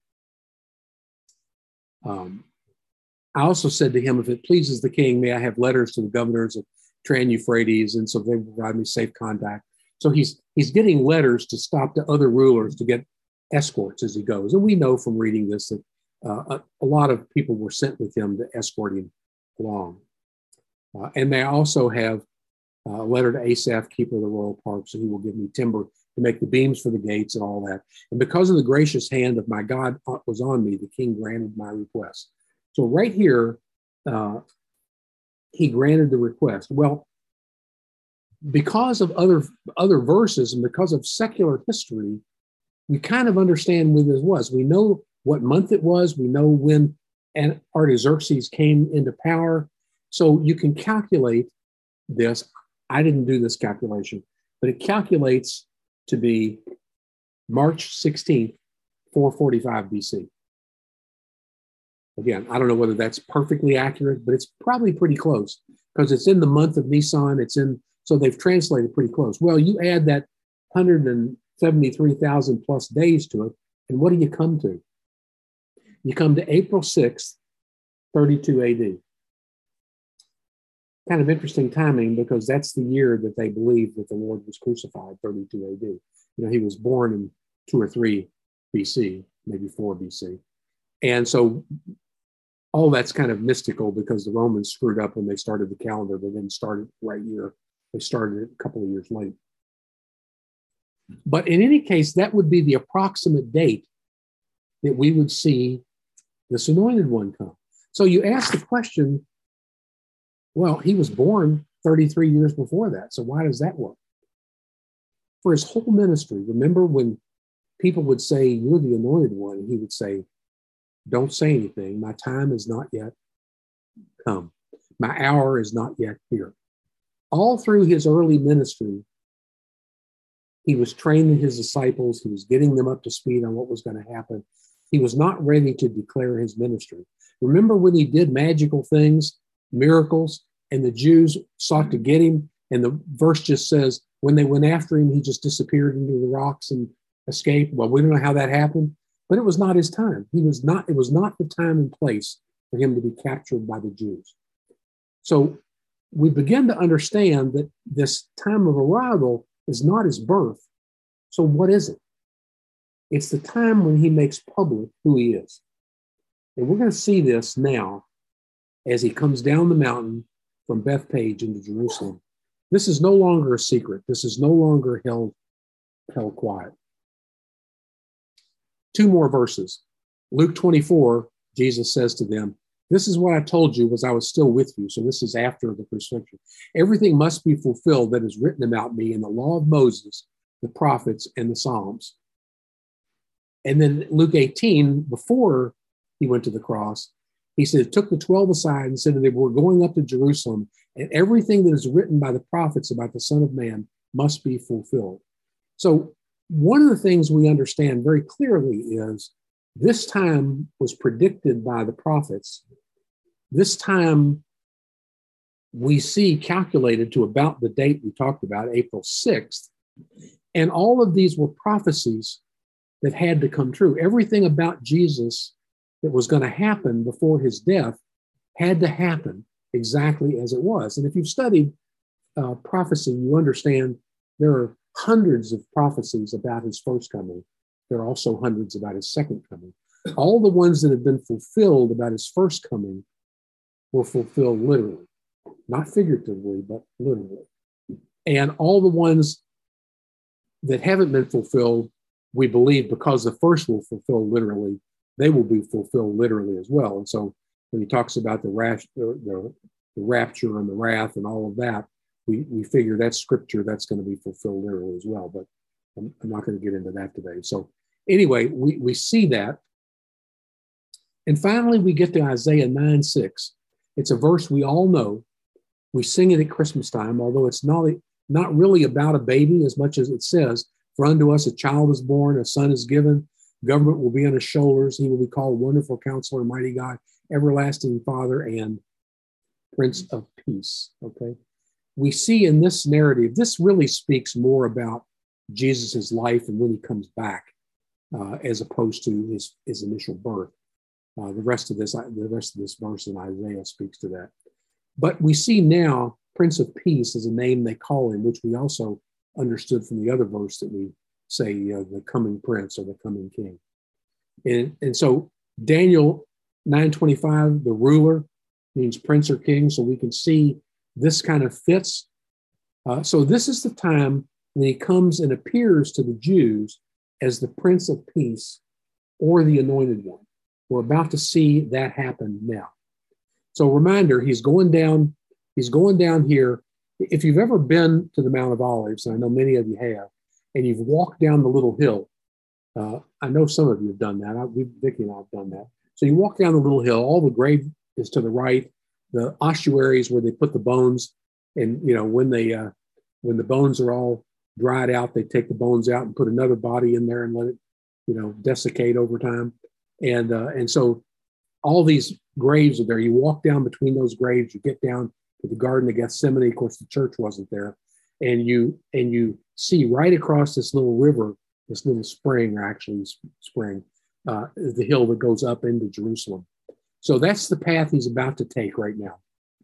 I also said to him, if it pleases the king, may I have letters to the governors of Tran-Euphrates, and so they will provide me safe contact. So he's getting letters to stop to other rulers to get escorts as he goes. And we know from reading this that a lot of people were sent with him to escort him along. And they also have a letter to Asaph, keeper of the royal park, so he will give me timber to make the beams for the gates and all that. And because of the gracious hand of my God was on me, the king granted my request. So right here, he granted the request. Well, because of other verses and because of secular history, we kind of understand when this was. We know what month it was. We know when Artaxerxes came into power. So you can calculate this. I didn't do this calculation, but it calculates to be March 16th, 445 BC. Again, I don't know whether that's perfectly accurate, but it's probably pretty close because it's in the month of Nisan. So they've translated pretty close. Well, you add that 173,000 plus days to it, and what do you come to? You come to April 6th, 32 AD. Kind of interesting timing because that's the year that they believe that the Lord was crucified, 32 AD. You know, he was born in 2 or 3 BC, maybe 4 BC. And so all that's kind of mystical because the Romans screwed up when they started the calendar. They didn't start it the right year. They started it a couple of years late. But in any case, that would be the approximate date that we would see this anointed one come. So you ask the question, well, he was born 33 years before that. So why does that work? For his whole ministry, remember when people would say, you're the anointed one, and he would say, don't say anything. My time is not yet come. My hour is not yet here. All through his early ministry, he was training his disciples. He was getting them up to speed on what was going to happen. He was not ready to declare his ministry. Remember when he did magical things, miracles, and the Jews sought to get him? And the verse just says, when they went after him, he just disappeared into the rocks and escaped. Well, we don't know how that happened, but it was not his time. It was not the time and place for him to be captured by the Jews. So we begin to understand that this time of arrival is not his birth. So what is it? It's the time when he makes public who he is. And we're going to see this now as he comes down the mountain from Bethpage into Jerusalem. This is no longer a secret. This is no longer held quiet. 2 more verses. Luke 24, Jesus says to them, this is what I told you as I was still with you. So this is after the crucifixion. Everything must be fulfilled that is written about me in the law of Moses, the prophets, and the Psalms. And then Luke 18, before he went to the cross, he said, took the 12 aside and said that they were going up to Jerusalem, and everything that is written by the prophets about the Son of Man must be fulfilled. So one of the things we understand very clearly is this time was predicted by the prophets. This time we see calculated to about the date we talked about, April 6th. And all of these were prophecies that had to come true. Everything about Jesus that was going to happen before his death had to happen exactly as it was. And if you've studied prophecy, you understand there are hundreds of prophecies about his first coming. There are also hundreds about his second coming. All the ones that have been fulfilled about his first coming were fulfilled literally, not figuratively, but literally. And all the ones that haven't been fulfilled, we believe because the first will fulfill literally, they will be fulfilled literally as well. And so when he talks about the rapture and the wrath and all of that, we figure that's scripture that's going to be fulfilled literally as well. But I'm not going to get into that today. So anyway, we see that. And finally, we get to Isaiah 9:6. It's a verse we all know. We sing it at Christmas time, although it's not really about a baby as much as it says, for unto us a child is born, a son is given, government will be on his shoulders. He will be called Wonderful Counselor, Mighty God, Everlasting Father, and Prince of Peace. Okay. We see in this narrative, this really speaks more about Jesus's life and when he comes back, as opposed to his initial birth. The rest of this verse in Isaiah speaks to that. But we see now Prince of Peace is a name they call him, which we also understood from the other verse that we say the coming prince or the coming king. And so Daniel 9:25, the ruler, means prince or king. So we can see this kind of fits. So this is the time when he comes and appears to the Jews as the Prince of Peace or the Anointed One. We're about to see that happen now. So reminder, he's going down here. If you've ever been to the Mount of Olives, and I know many of you have, and you've walked down the little hill, I know some of you have done that. Vicki and I have done that. So you walk down the little hill, all the grave is to the right, the ossuaries where they put the bones, and when the bones are all dried out, they take the bones out and put another body in there and let it, desiccate over time. And so all these graves are there. You walk down between those graves, you get down to the Garden of Gethsemane. Of course, the church wasn't there. And you see right across this little river, this little spring, or actually spring, the hill that goes up into Jerusalem. So that's the path he's about to take right now.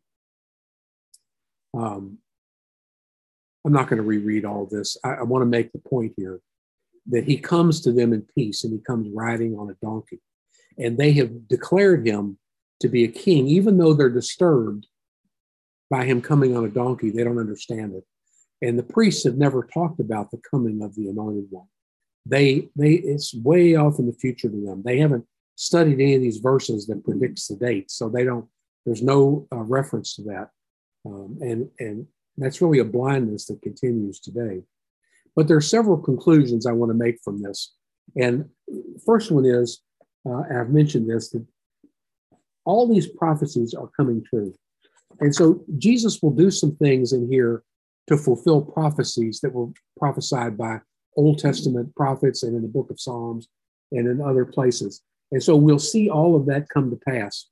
I'm not going to reread all this. I want to make the point here that he comes to them in peace, and he comes riding on a donkey. And they have declared him to be a king, even though they're disturbed by him coming on a donkey. They don't understand it. And the priests have never talked about the coming of the Anointed One. It's way off in the future to them. They haven't studied any of these verses that predicts the date, so there's no reference to that. And that's really a blindness that continues today. But there are several conclusions I want to make from this. And first one is, and I've mentioned this, that all these prophecies are coming true. And so Jesus will do some things in here to fulfill prophecies that were prophesied by Old Testament prophets and in the book of Psalms and in other places. And so we'll see all of that come to pass.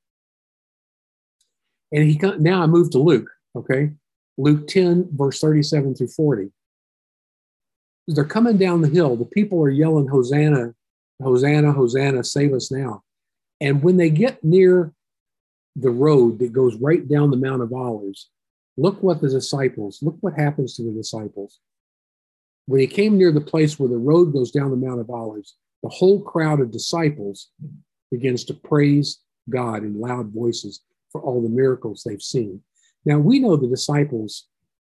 And now I move to Luke, okay? Luke 10, verse 37 through 40. They're coming down the hill. The people are yelling, Hosanna, Hosanna, Hosanna, save us now. And when they get near the road that goes right down the Mount of Olives, look what happens to the disciples. When he came near the place where the road goes down the Mount of Olives, the whole crowd of disciples begins to praise God in loud voices for all the miracles they've seen. Now, we know the disciples,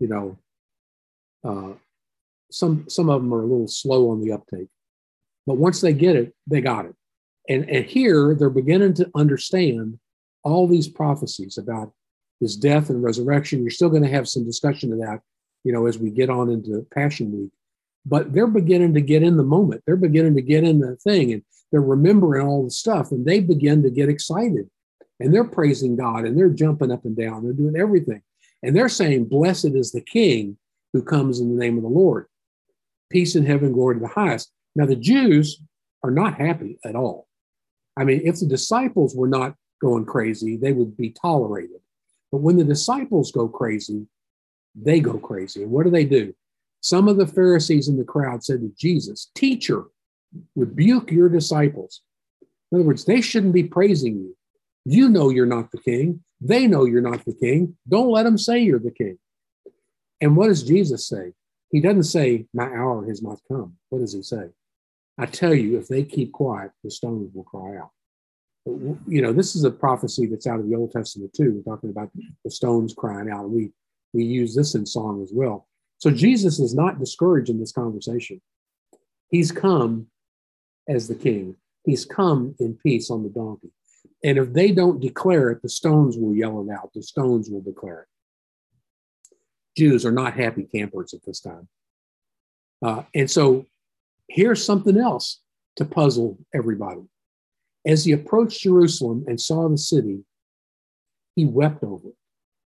some of them are a little slow on the uptake, but once they get it, they got it. And here they're beginning to understand all these prophecies about his death and resurrection. You're still going to have some discussion of that, as we get on into Passion Week. But they're beginning to get in the moment. They're beginning to get in the thing, and they're remembering all the stuff, and they begin to get excited. And they're praising God, and they're jumping up and down. They're doing everything. And they're saying, blessed is the King who comes in the name of the Lord. Peace in heaven, glory to the highest. Now, the Jews are not happy at all. I mean, if the disciples were not going crazy, they would be tolerated. But when the disciples go crazy, they go crazy. And what do? Some of the Pharisees in the crowd said to Jesus, Teacher, rebuke your disciples. In other words, they shouldn't be praising you. You know you're not the king. They know you're not the king. Don't let them say you're the king. And what does Jesus say? He doesn't say, my hour has not come. What does he say? I tell you, if they keep quiet, the stones will cry out. This is a prophecy that's out of the Old Testament too. We're talking about the stones crying out. We use this in song as well. So Jesus is not discouraged in this conversation. He's come as the king. He's come in peace on the donkey. And if they don't declare it, the stones will yell it out. The stones will declare it. Jews are not happy campers at this time. And so here's something else to puzzle everybody. As he approached Jerusalem and saw the city, he wept over it.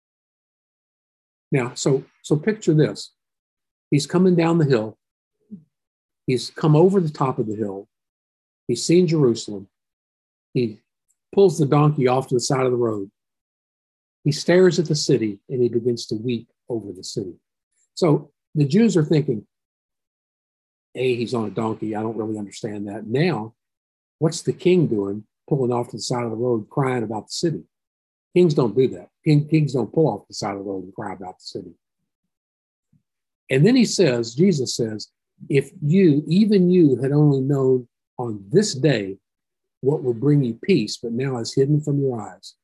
Now, so picture this. He's coming down the hill. He's come over the top of the hill. He's seen Jerusalem. He pulls the donkey off to the side of the road. He stares at the city and he begins to weep over the city. So the Jews are thinking, A, he's on a donkey. I don't really understand that. Now, what's the king doing, pulling off to the side of the road, crying about the city? Kings don't do that. Kings don't pull off the side of the road and cry about the city. And then he says, Jesus says, if you, even you, had only known on this day what will bring you peace, but now is hidden from your eyes.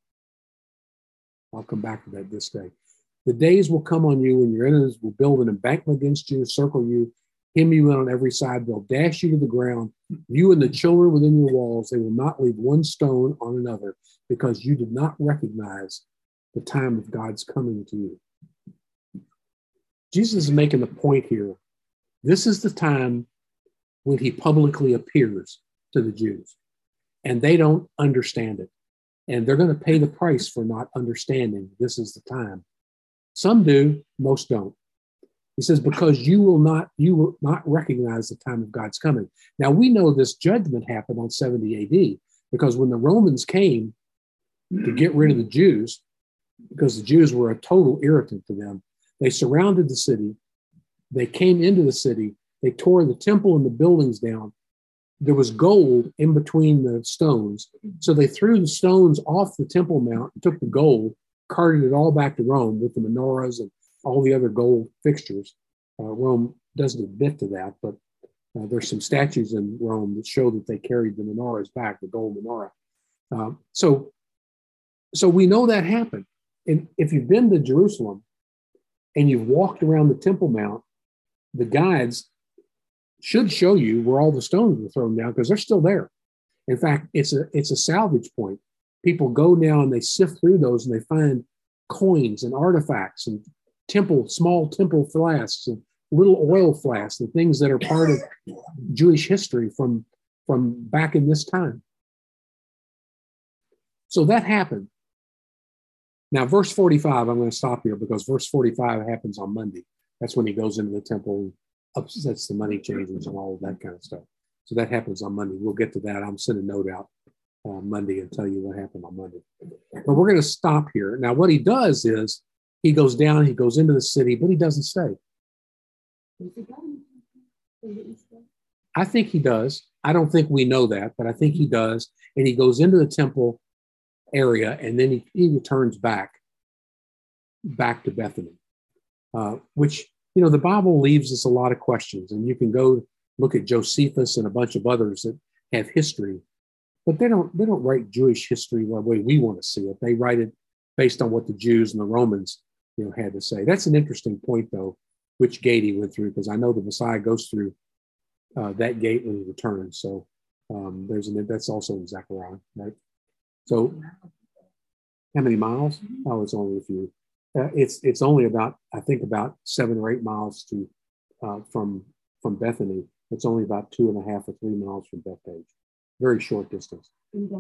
I'll come back to that this day. The days will come on you when your enemies will build an embankment against you, circle you, hem you in on every side. They'll dash you to the ground, you and the children within your walls. They will not leave one stone on another because you did not recognize the time of God's coming to you. Jesus is making the point here. This is the time when he publicly appears to the Jews, and they don't understand it. And they're going to pay the price for not understanding this is the time. Some do, most don't. He says, because you will not recognize the time of God's coming. Now, we know this judgment happened on 70 AD, because when the Romans came to get rid of the Jews, because the Jews were a total irritant to them, they surrounded the city. They came into the city. They tore the temple and the buildings down. There was gold in between the stones. So they threw the stones off the Temple Mount and took the gold, carted it all back to Rome with the menorahs and all the other gold fixtures. Rome doesn't admit to that, but there's some statues in Rome that show that they carried the menorahs back, the gold menorah. So we know that happened. And if you've been to Jerusalem and you've walked around the Temple Mount, the guides should show you where all the stones were thrown down, because they're still there. In fact, it's a salvage point. People go now and they sift through those and they find coins and artifacts and small temple flasks and little oil flasks and things that are part of Jewish history from back in this time. So that happened. Now, verse 45, I'm going to stop here because verse 45 happens on Monday. That's when he goes into the temple and upsets the money changers and all of that kind of stuff. So that happens on Monday. We'll get to that. I'll send a note out Monday and tell you what happened on Monday. But we're going to stop here. Now, what he does is he goes down, he goes into the city, but he doesn't stay. I think he does. I don't think we know that, but I think he does. And he goes into the temple area, and then he returns back to Bethany, which, you know, the Bible leaves us a lot of questions, and you can go look at Josephus and a bunch of others that have history, but they don't write Jewish history the way we want to see it. They write it based on what the Jews and the Romans, you know, had to say. That's an interesting point, though, which gate he went through, because I know the Messiah goes through that gate when he returns. So that's also in Zechariah, right? So how many miles? Oh, it's only a few. It's only about 7 or 8 miles to from Bethany. It's only about 2.5 or 3 miles from Bethpage. Very short distance.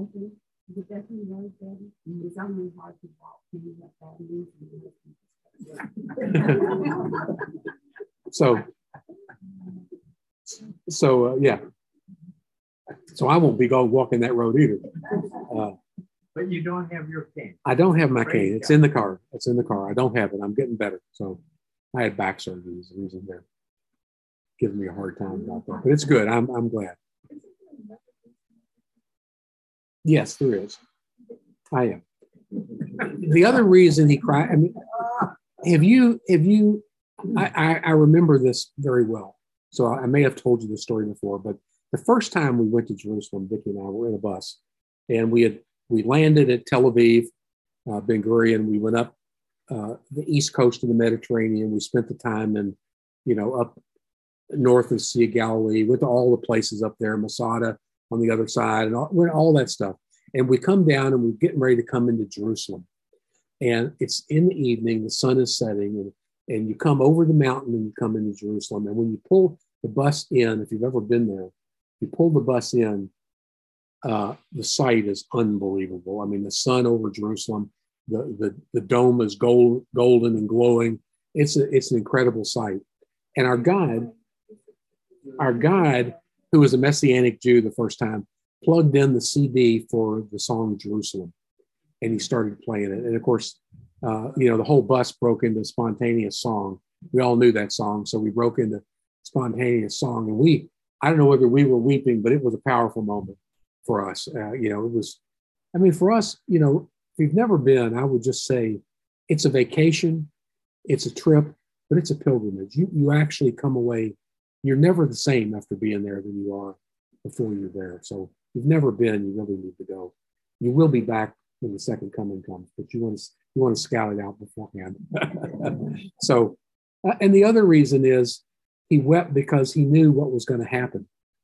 Yeah. So I won't be going walking that road either. But you don't have your cane. I don't have my cane. It's in the car. It's in the car. I don't have it. I'm getting better. So I had back surgery. The reason they're giving me a hard time about that. But it's good. I'm glad. Yes, there is. I am. The other reason he cried, I mean, I remember this very well. So I may have told you this story before, but the first time we went to Jerusalem, Vicki and I were in a bus, and we landed at Tel Aviv, Ben Gurion. We went up the east coast of the Mediterranean. We spent the time in up north of Sea of Galilee, with all the places up there, Masada on the other side, and all that stuff. And we come down and we're getting ready to come into Jerusalem. And it's in the evening, the sun is setting, and you come over the mountain and you come into Jerusalem. And when you pull the bus in, if you've ever been there, you pull the bus in, the sight is unbelievable. I mean, the sun over Jerusalem, the dome is golden and glowing. It's an incredible sight. And our guide, who was a Messianic Jew the first time, plugged in the CD for the song Jerusalem, and he started playing it. And of course, the whole bus broke into spontaneous song. We all knew that song, so we broke into spontaneous song. And I don't know whether we were weeping, but it was a powerful moment for us. It was, for us, if you've never been, I would just say it's a vacation, it's a trip, but it's a pilgrimage. You actually come away, you're never the same after being there than you are before you're there. So if you've never been, you really need to go. You will be back when the second coming comes, but you want to scout it out beforehand. So, and the other reason is he wept because he knew what was going to happen.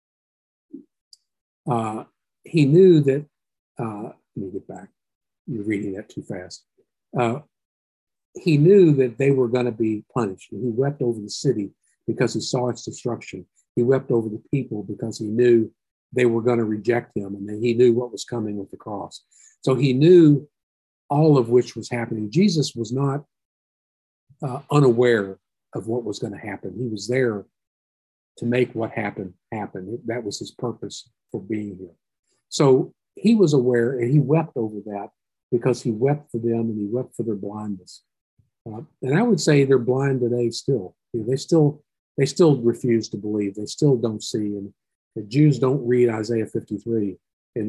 He knew that, let me get back. You're reading that too fast. He knew that they were going to be punished. And he wept over the city because he saw its destruction. He wept over the people because he knew they were going to reject him, and then he knew what was coming with the cross. So he knew all of which was happening. Jesus was not unaware of what was going to happen. He was there to make what happened happen. That was his purpose for being here. So he was aware, and he wept over that because he wept for them and he wept for their blindness. And I would say they're blind today still. They still refuse to believe. They still don't see. And the Jews don't read Isaiah 53 in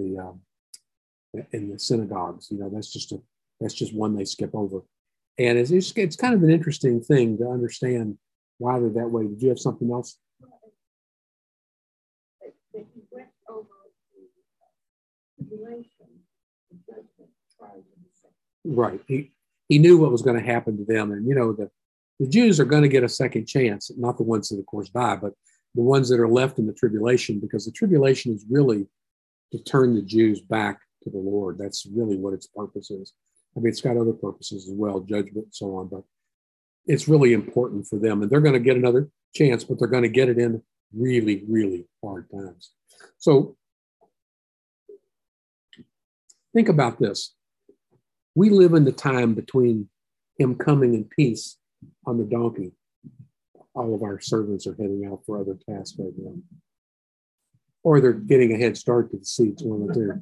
the synagogues. That's just one they skip over. And it's kind of an interesting thing to understand why they're that way. Did you have something else? That he went over the tribulation, the judgment, tried to be saved. Right. He knew what was going to happen to them. And, the Jews are going to get a second chance, not the ones that, of course, die, but the ones that are left in the tribulation, because the tribulation is really to turn the Jews back to the Lord. That's really what its purpose is. It's got other purposes as well, judgment and so on, but it's really important for them. And they're going to get another chance, but they're going to get it in really, really hard times. So think about this. We live in the time between him coming in peace on the donkey. All of our servants are heading out for other tasks right now. Or they're getting a head start to the seats, one or two.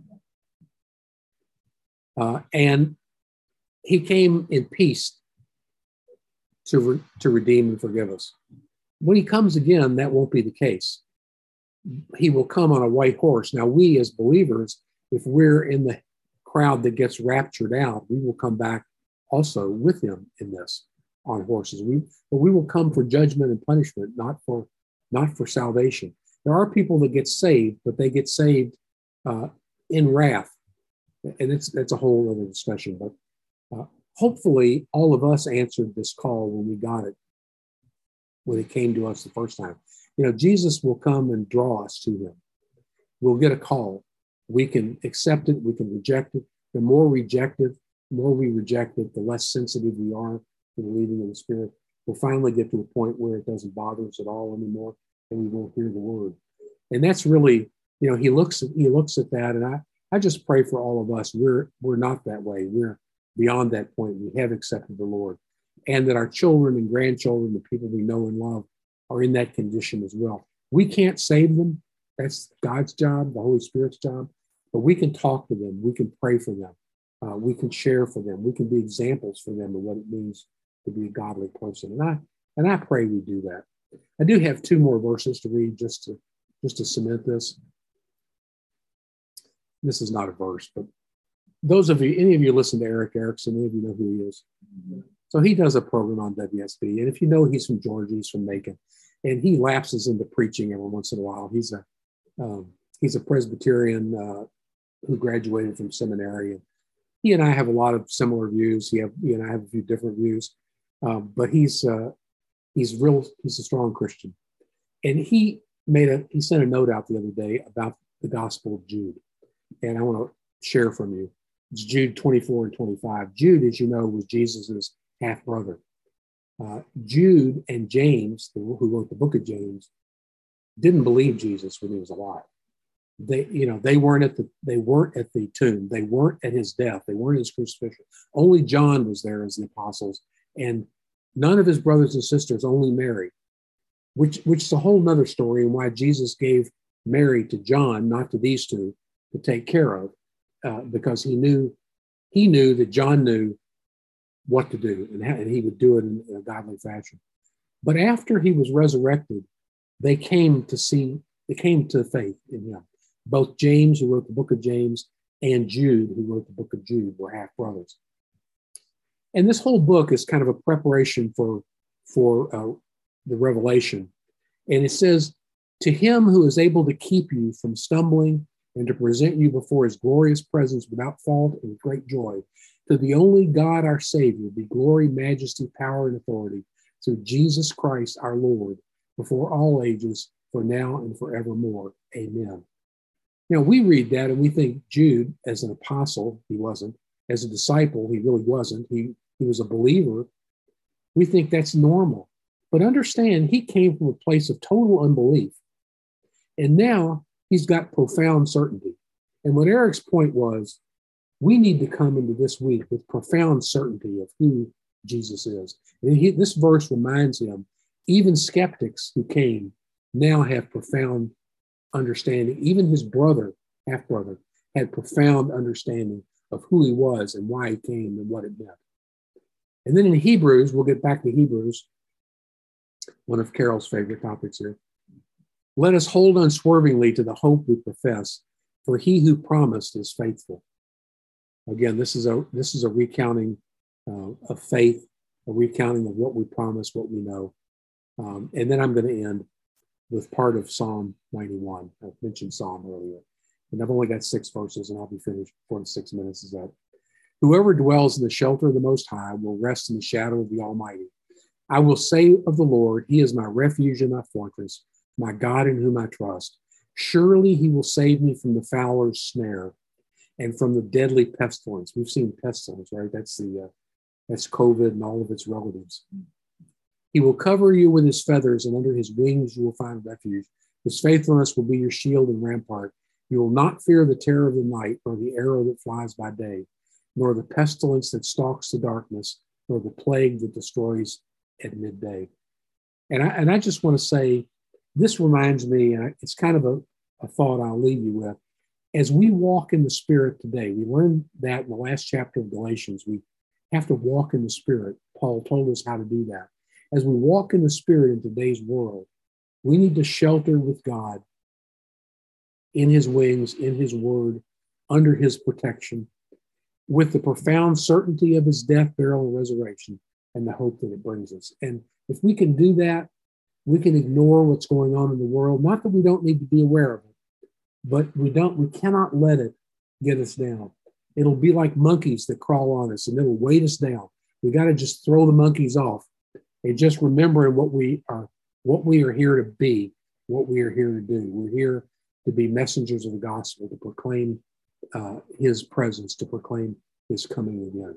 And he came in peace to redeem and forgive us. When he comes again, that won't be the case. He will come on a white horse. Now, we as believers, if we're in the crowd that gets raptured out, we will come back also with him in this on horses. But we will come for judgment and punishment, not for salvation. There are people that get saved, but they get saved in wrath, and that's a whole other discussion. But hopefully, all of us answered this call when we got it, when it came to us the first time. Jesus will come and draw us to him. We'll get a call. We can accept it. We can reject it. The more we reject it, the less sensitive we are to the leading of the Spirit. We'll finally get to a point where it doesn't bother us at all anymore, and we won't hear the word. And that's really, he looks at that, and I just pray for all of us. We're not that way. We're beyond that point. We have accepted the Lord, and that our children and grandchildren, the people we know and love, are in that condition as well. We can't save them. That's God's job, the Holy Spirit's job. But we can talk to them. We can pray for them. We can share for them. We can be examples for them of what it means to be a godly person. And I pray we do that. I do have two more verses to read just to cement this. This is not a verse, but any of you listen to Eric Erickson, any of you know who he is. So he does a program on WSB. And if you know, he's from Georgia, he's from Macon. And he lapses into preaching every once in a while. He's a Presbyterian who graduated from seminary. And he and I have a lot of similar views. He and I have a few different views. But he's He's a strong Christian. And he sent a note out the other day about the Gospel of Jude. And I want to share from you. It's Jude 24 and 25. Jude, as you know, was Jesus's half brother. Jude and James, who wrote the book of James, didn't believe Jesus when he was alive. They weren't at the tomb. They weren't at his death. They weren't at his crucifixion. Only John was there as the apostles, and none of his brothers and sisters, only Mary, which is a whole nother story, and why Jesus gave Mary to John, not to these two, to take care of, because he knew that John knew what to do, and he would do it in a godly fashion. But after he was resurrected, they came to faith in him. Both James, who wrote the book of James, and Jude, who wrote the book of Jude, were half brothers. And this whole book is kind of a preparation for the Revelation. And it says, "To him who is able to keep you from stumbling and to present you before his glorious presence without fault and with great joy, to the only God our Savior, be glory, majesty, power, and authority through Jesus Christ our Lord, before all ages, for now and forevermore. Amen." Now, we read that and we think Jude, as an apostle, he wasn't. As a disciple, he really wasn't. He was a believer. We think that's normal. But understand, he came from a place of total unbelief. And now he's got profound certainty. And what Eric's point was, we need to come into this week with profound certainty of who Jesus is. And this verse reminds him, even skeptics who came now have profound understanding. Even his brother, half-brother, had profound understanding of who he was and why he came and what it meant. And then in Hebrews, we'll get back to Hebrews, one of Carol's favorite topics here. "Let us hold unswervingly to the hope we profess, for he who promised is faithful." Again, this is a recounting of faith, a recounting of what we promise, what we know. And then I'm going to end with part of Psalm 91. I mentioned Psalm earlier. And I've only got 6 verses, and I'll be finished before the 6 minutes is up. "Whoever dwells in the shelter of the Most High will rest in the shadow of the Almighty. I will say of the Lord, he is my refuge and my fortress, my God in whom I trust. Surely he will save me from the fowler's snare and from the deadly pestilence." We've seen pestilence, right? That's COVID and all of its relatives. "He will cover you with his feathers, and under his wings you will find refuge. His faithfulness will be your shield and rampart. You will not fear the terror of the night, nor the arrow that flies by day, nor the pestilence that stalks the darkness, nor the plague that destroys at midday." And I just want to say, this reminds me, and it's kind of a thought I'll leave you with. As we walk in the Spirit today, we learned that in the last chapter of Galatians, we have to walk in the Spirit. Paul told us how to do that. As we walk in the Spirit in today's world, we need to shelter with God in his wings, in his word, under his protection, with the profound certainty of his death, burial, and resurrection, and the hope that it brings us. And if we can do that, we can ignore what's going on in the world. Not that we don't need to be aware of it, but we cannot let it get us down. It'll be like monkeys that crawl on us, and it'll weight us down. We got to just throw the monkeys off and just remember what we are here to be, what we are here to do. We're here to be messengers of the gospel, to proclaim his presence, to proclaim his coming again.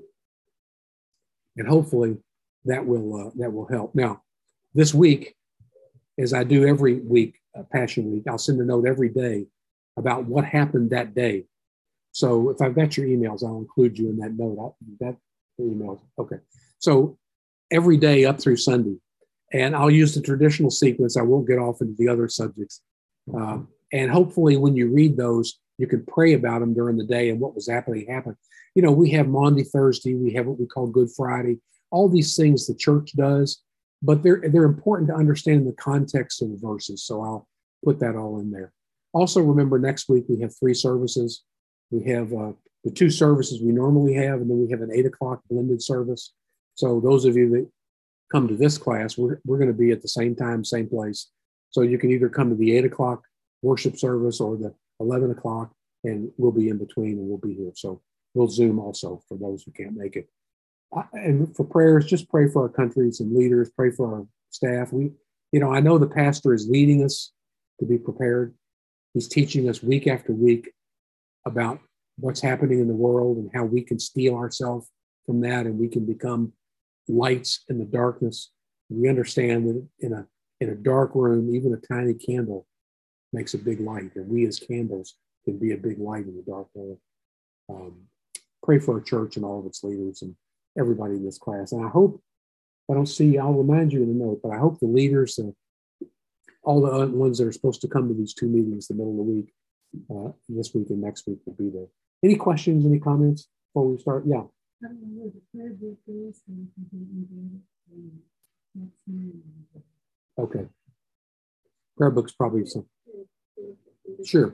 And hopefully that will help. Now, this week, as I do every week, Passion Week, I'll send a note every day about what happened that day. So if I've got your emails, I'll include you in that note. That emails. Okay. So every day up through Sunday, and I'll use the traditional sequence. I won't get off into the other subjects. And hopefully when you read those, you can pray about them during the day and what was happening. You know, we have Maundy, Thursday, we have what we call Good Friday, all these things the church does, but they're important to understand the context of the verses. So I'll put that all in there. Also, remember next week we have 3 services. We have the 2 services we normally have, and then we have an 8 o'clock blended service. So those of you that come to this class, we're going to be at the same time, same place. So you can either come to the 8 o'clock worship service or the 11 o'clock, and we'll be in between and we'll be here. So we'll Zoom also for those who can't make it. And for prayers, just pray for our countries and leaders, pray for our staff. I know the pastor is leading us to be prepared. He's teaching us week after week about what's happening in the world and how we can steel ourselves from that, and we can become lights in the darkness. We understand that in a dark room, even a tiny candle makes a big light, and we as candles can be a big light in the dark room. Pray for our church and all of its leaders and everybody in this class. And I hope, I'll remind you in the note, but I hope the leaders and all the ones that are supposed to come to these two meetings the middle of the week, this week and next week, will be there. Any questions, any comments before we start? Yeah. I don't know where the prayer book is, so we can get it next meeting. Okay. Prayer book's probably some. Sure.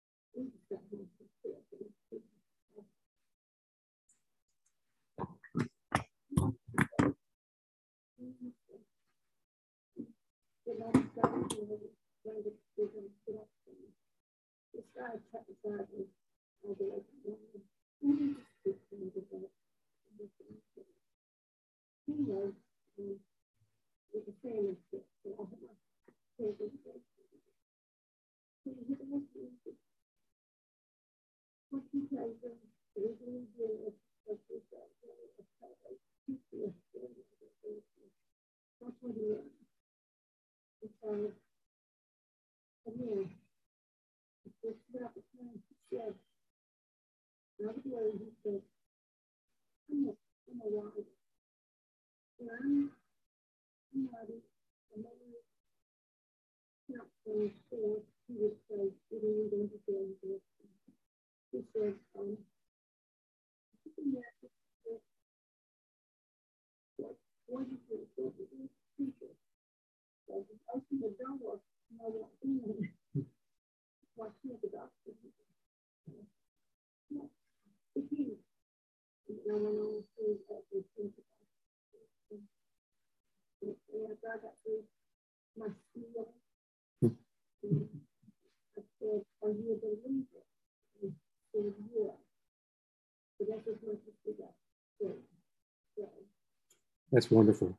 That's wonderful.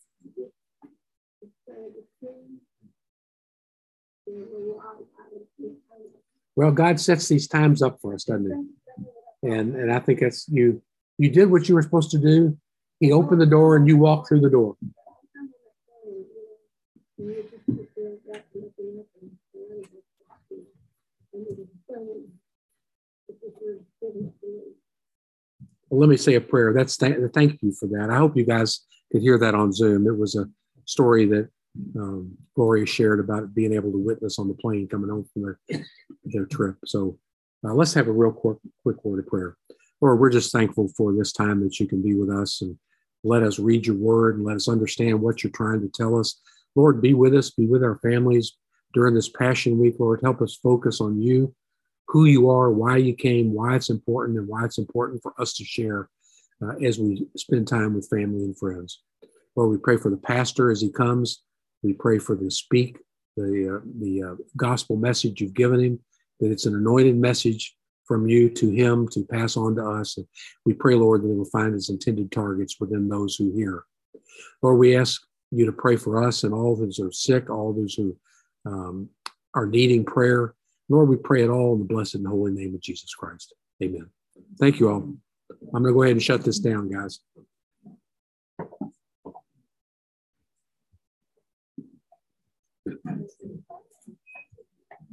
Well, God sets these times up for us, doesn't he? And I think that's you did what you were supposed to do. He opened the door and you walked through the door. Well, let me say a prayer. Thank you for that. I hope you guys could hear that on Zoom. It was a story that Gloria shared about being able to witness on the plane coming home from their trip. So let's have a real quick word of prayer. Lord, we're just thankful for this time that you can be with us and let us read your word and let us understand what you're trying to tell us. Lord, be with us, be with our families during this Passion Week. Lord, help us focus on you, who you are, why you came, why it's important, and why it's important for us to share as we spend time with family and friends. Lord, we pray for the pastor as he comes. We pray for the gospel message you've given him, that it's an anointed message from you to him to pass on to us. And we pray, Lord, that it will find its intended targets within those who hear. Lord, we ask you to pray for us and all those who are sick, all those who are needing prayer. Lord, we pray it all in the blessed and holy name of Jesus Christ. Amen. Thank you all. I'm going to go ahead and shut this down, guys.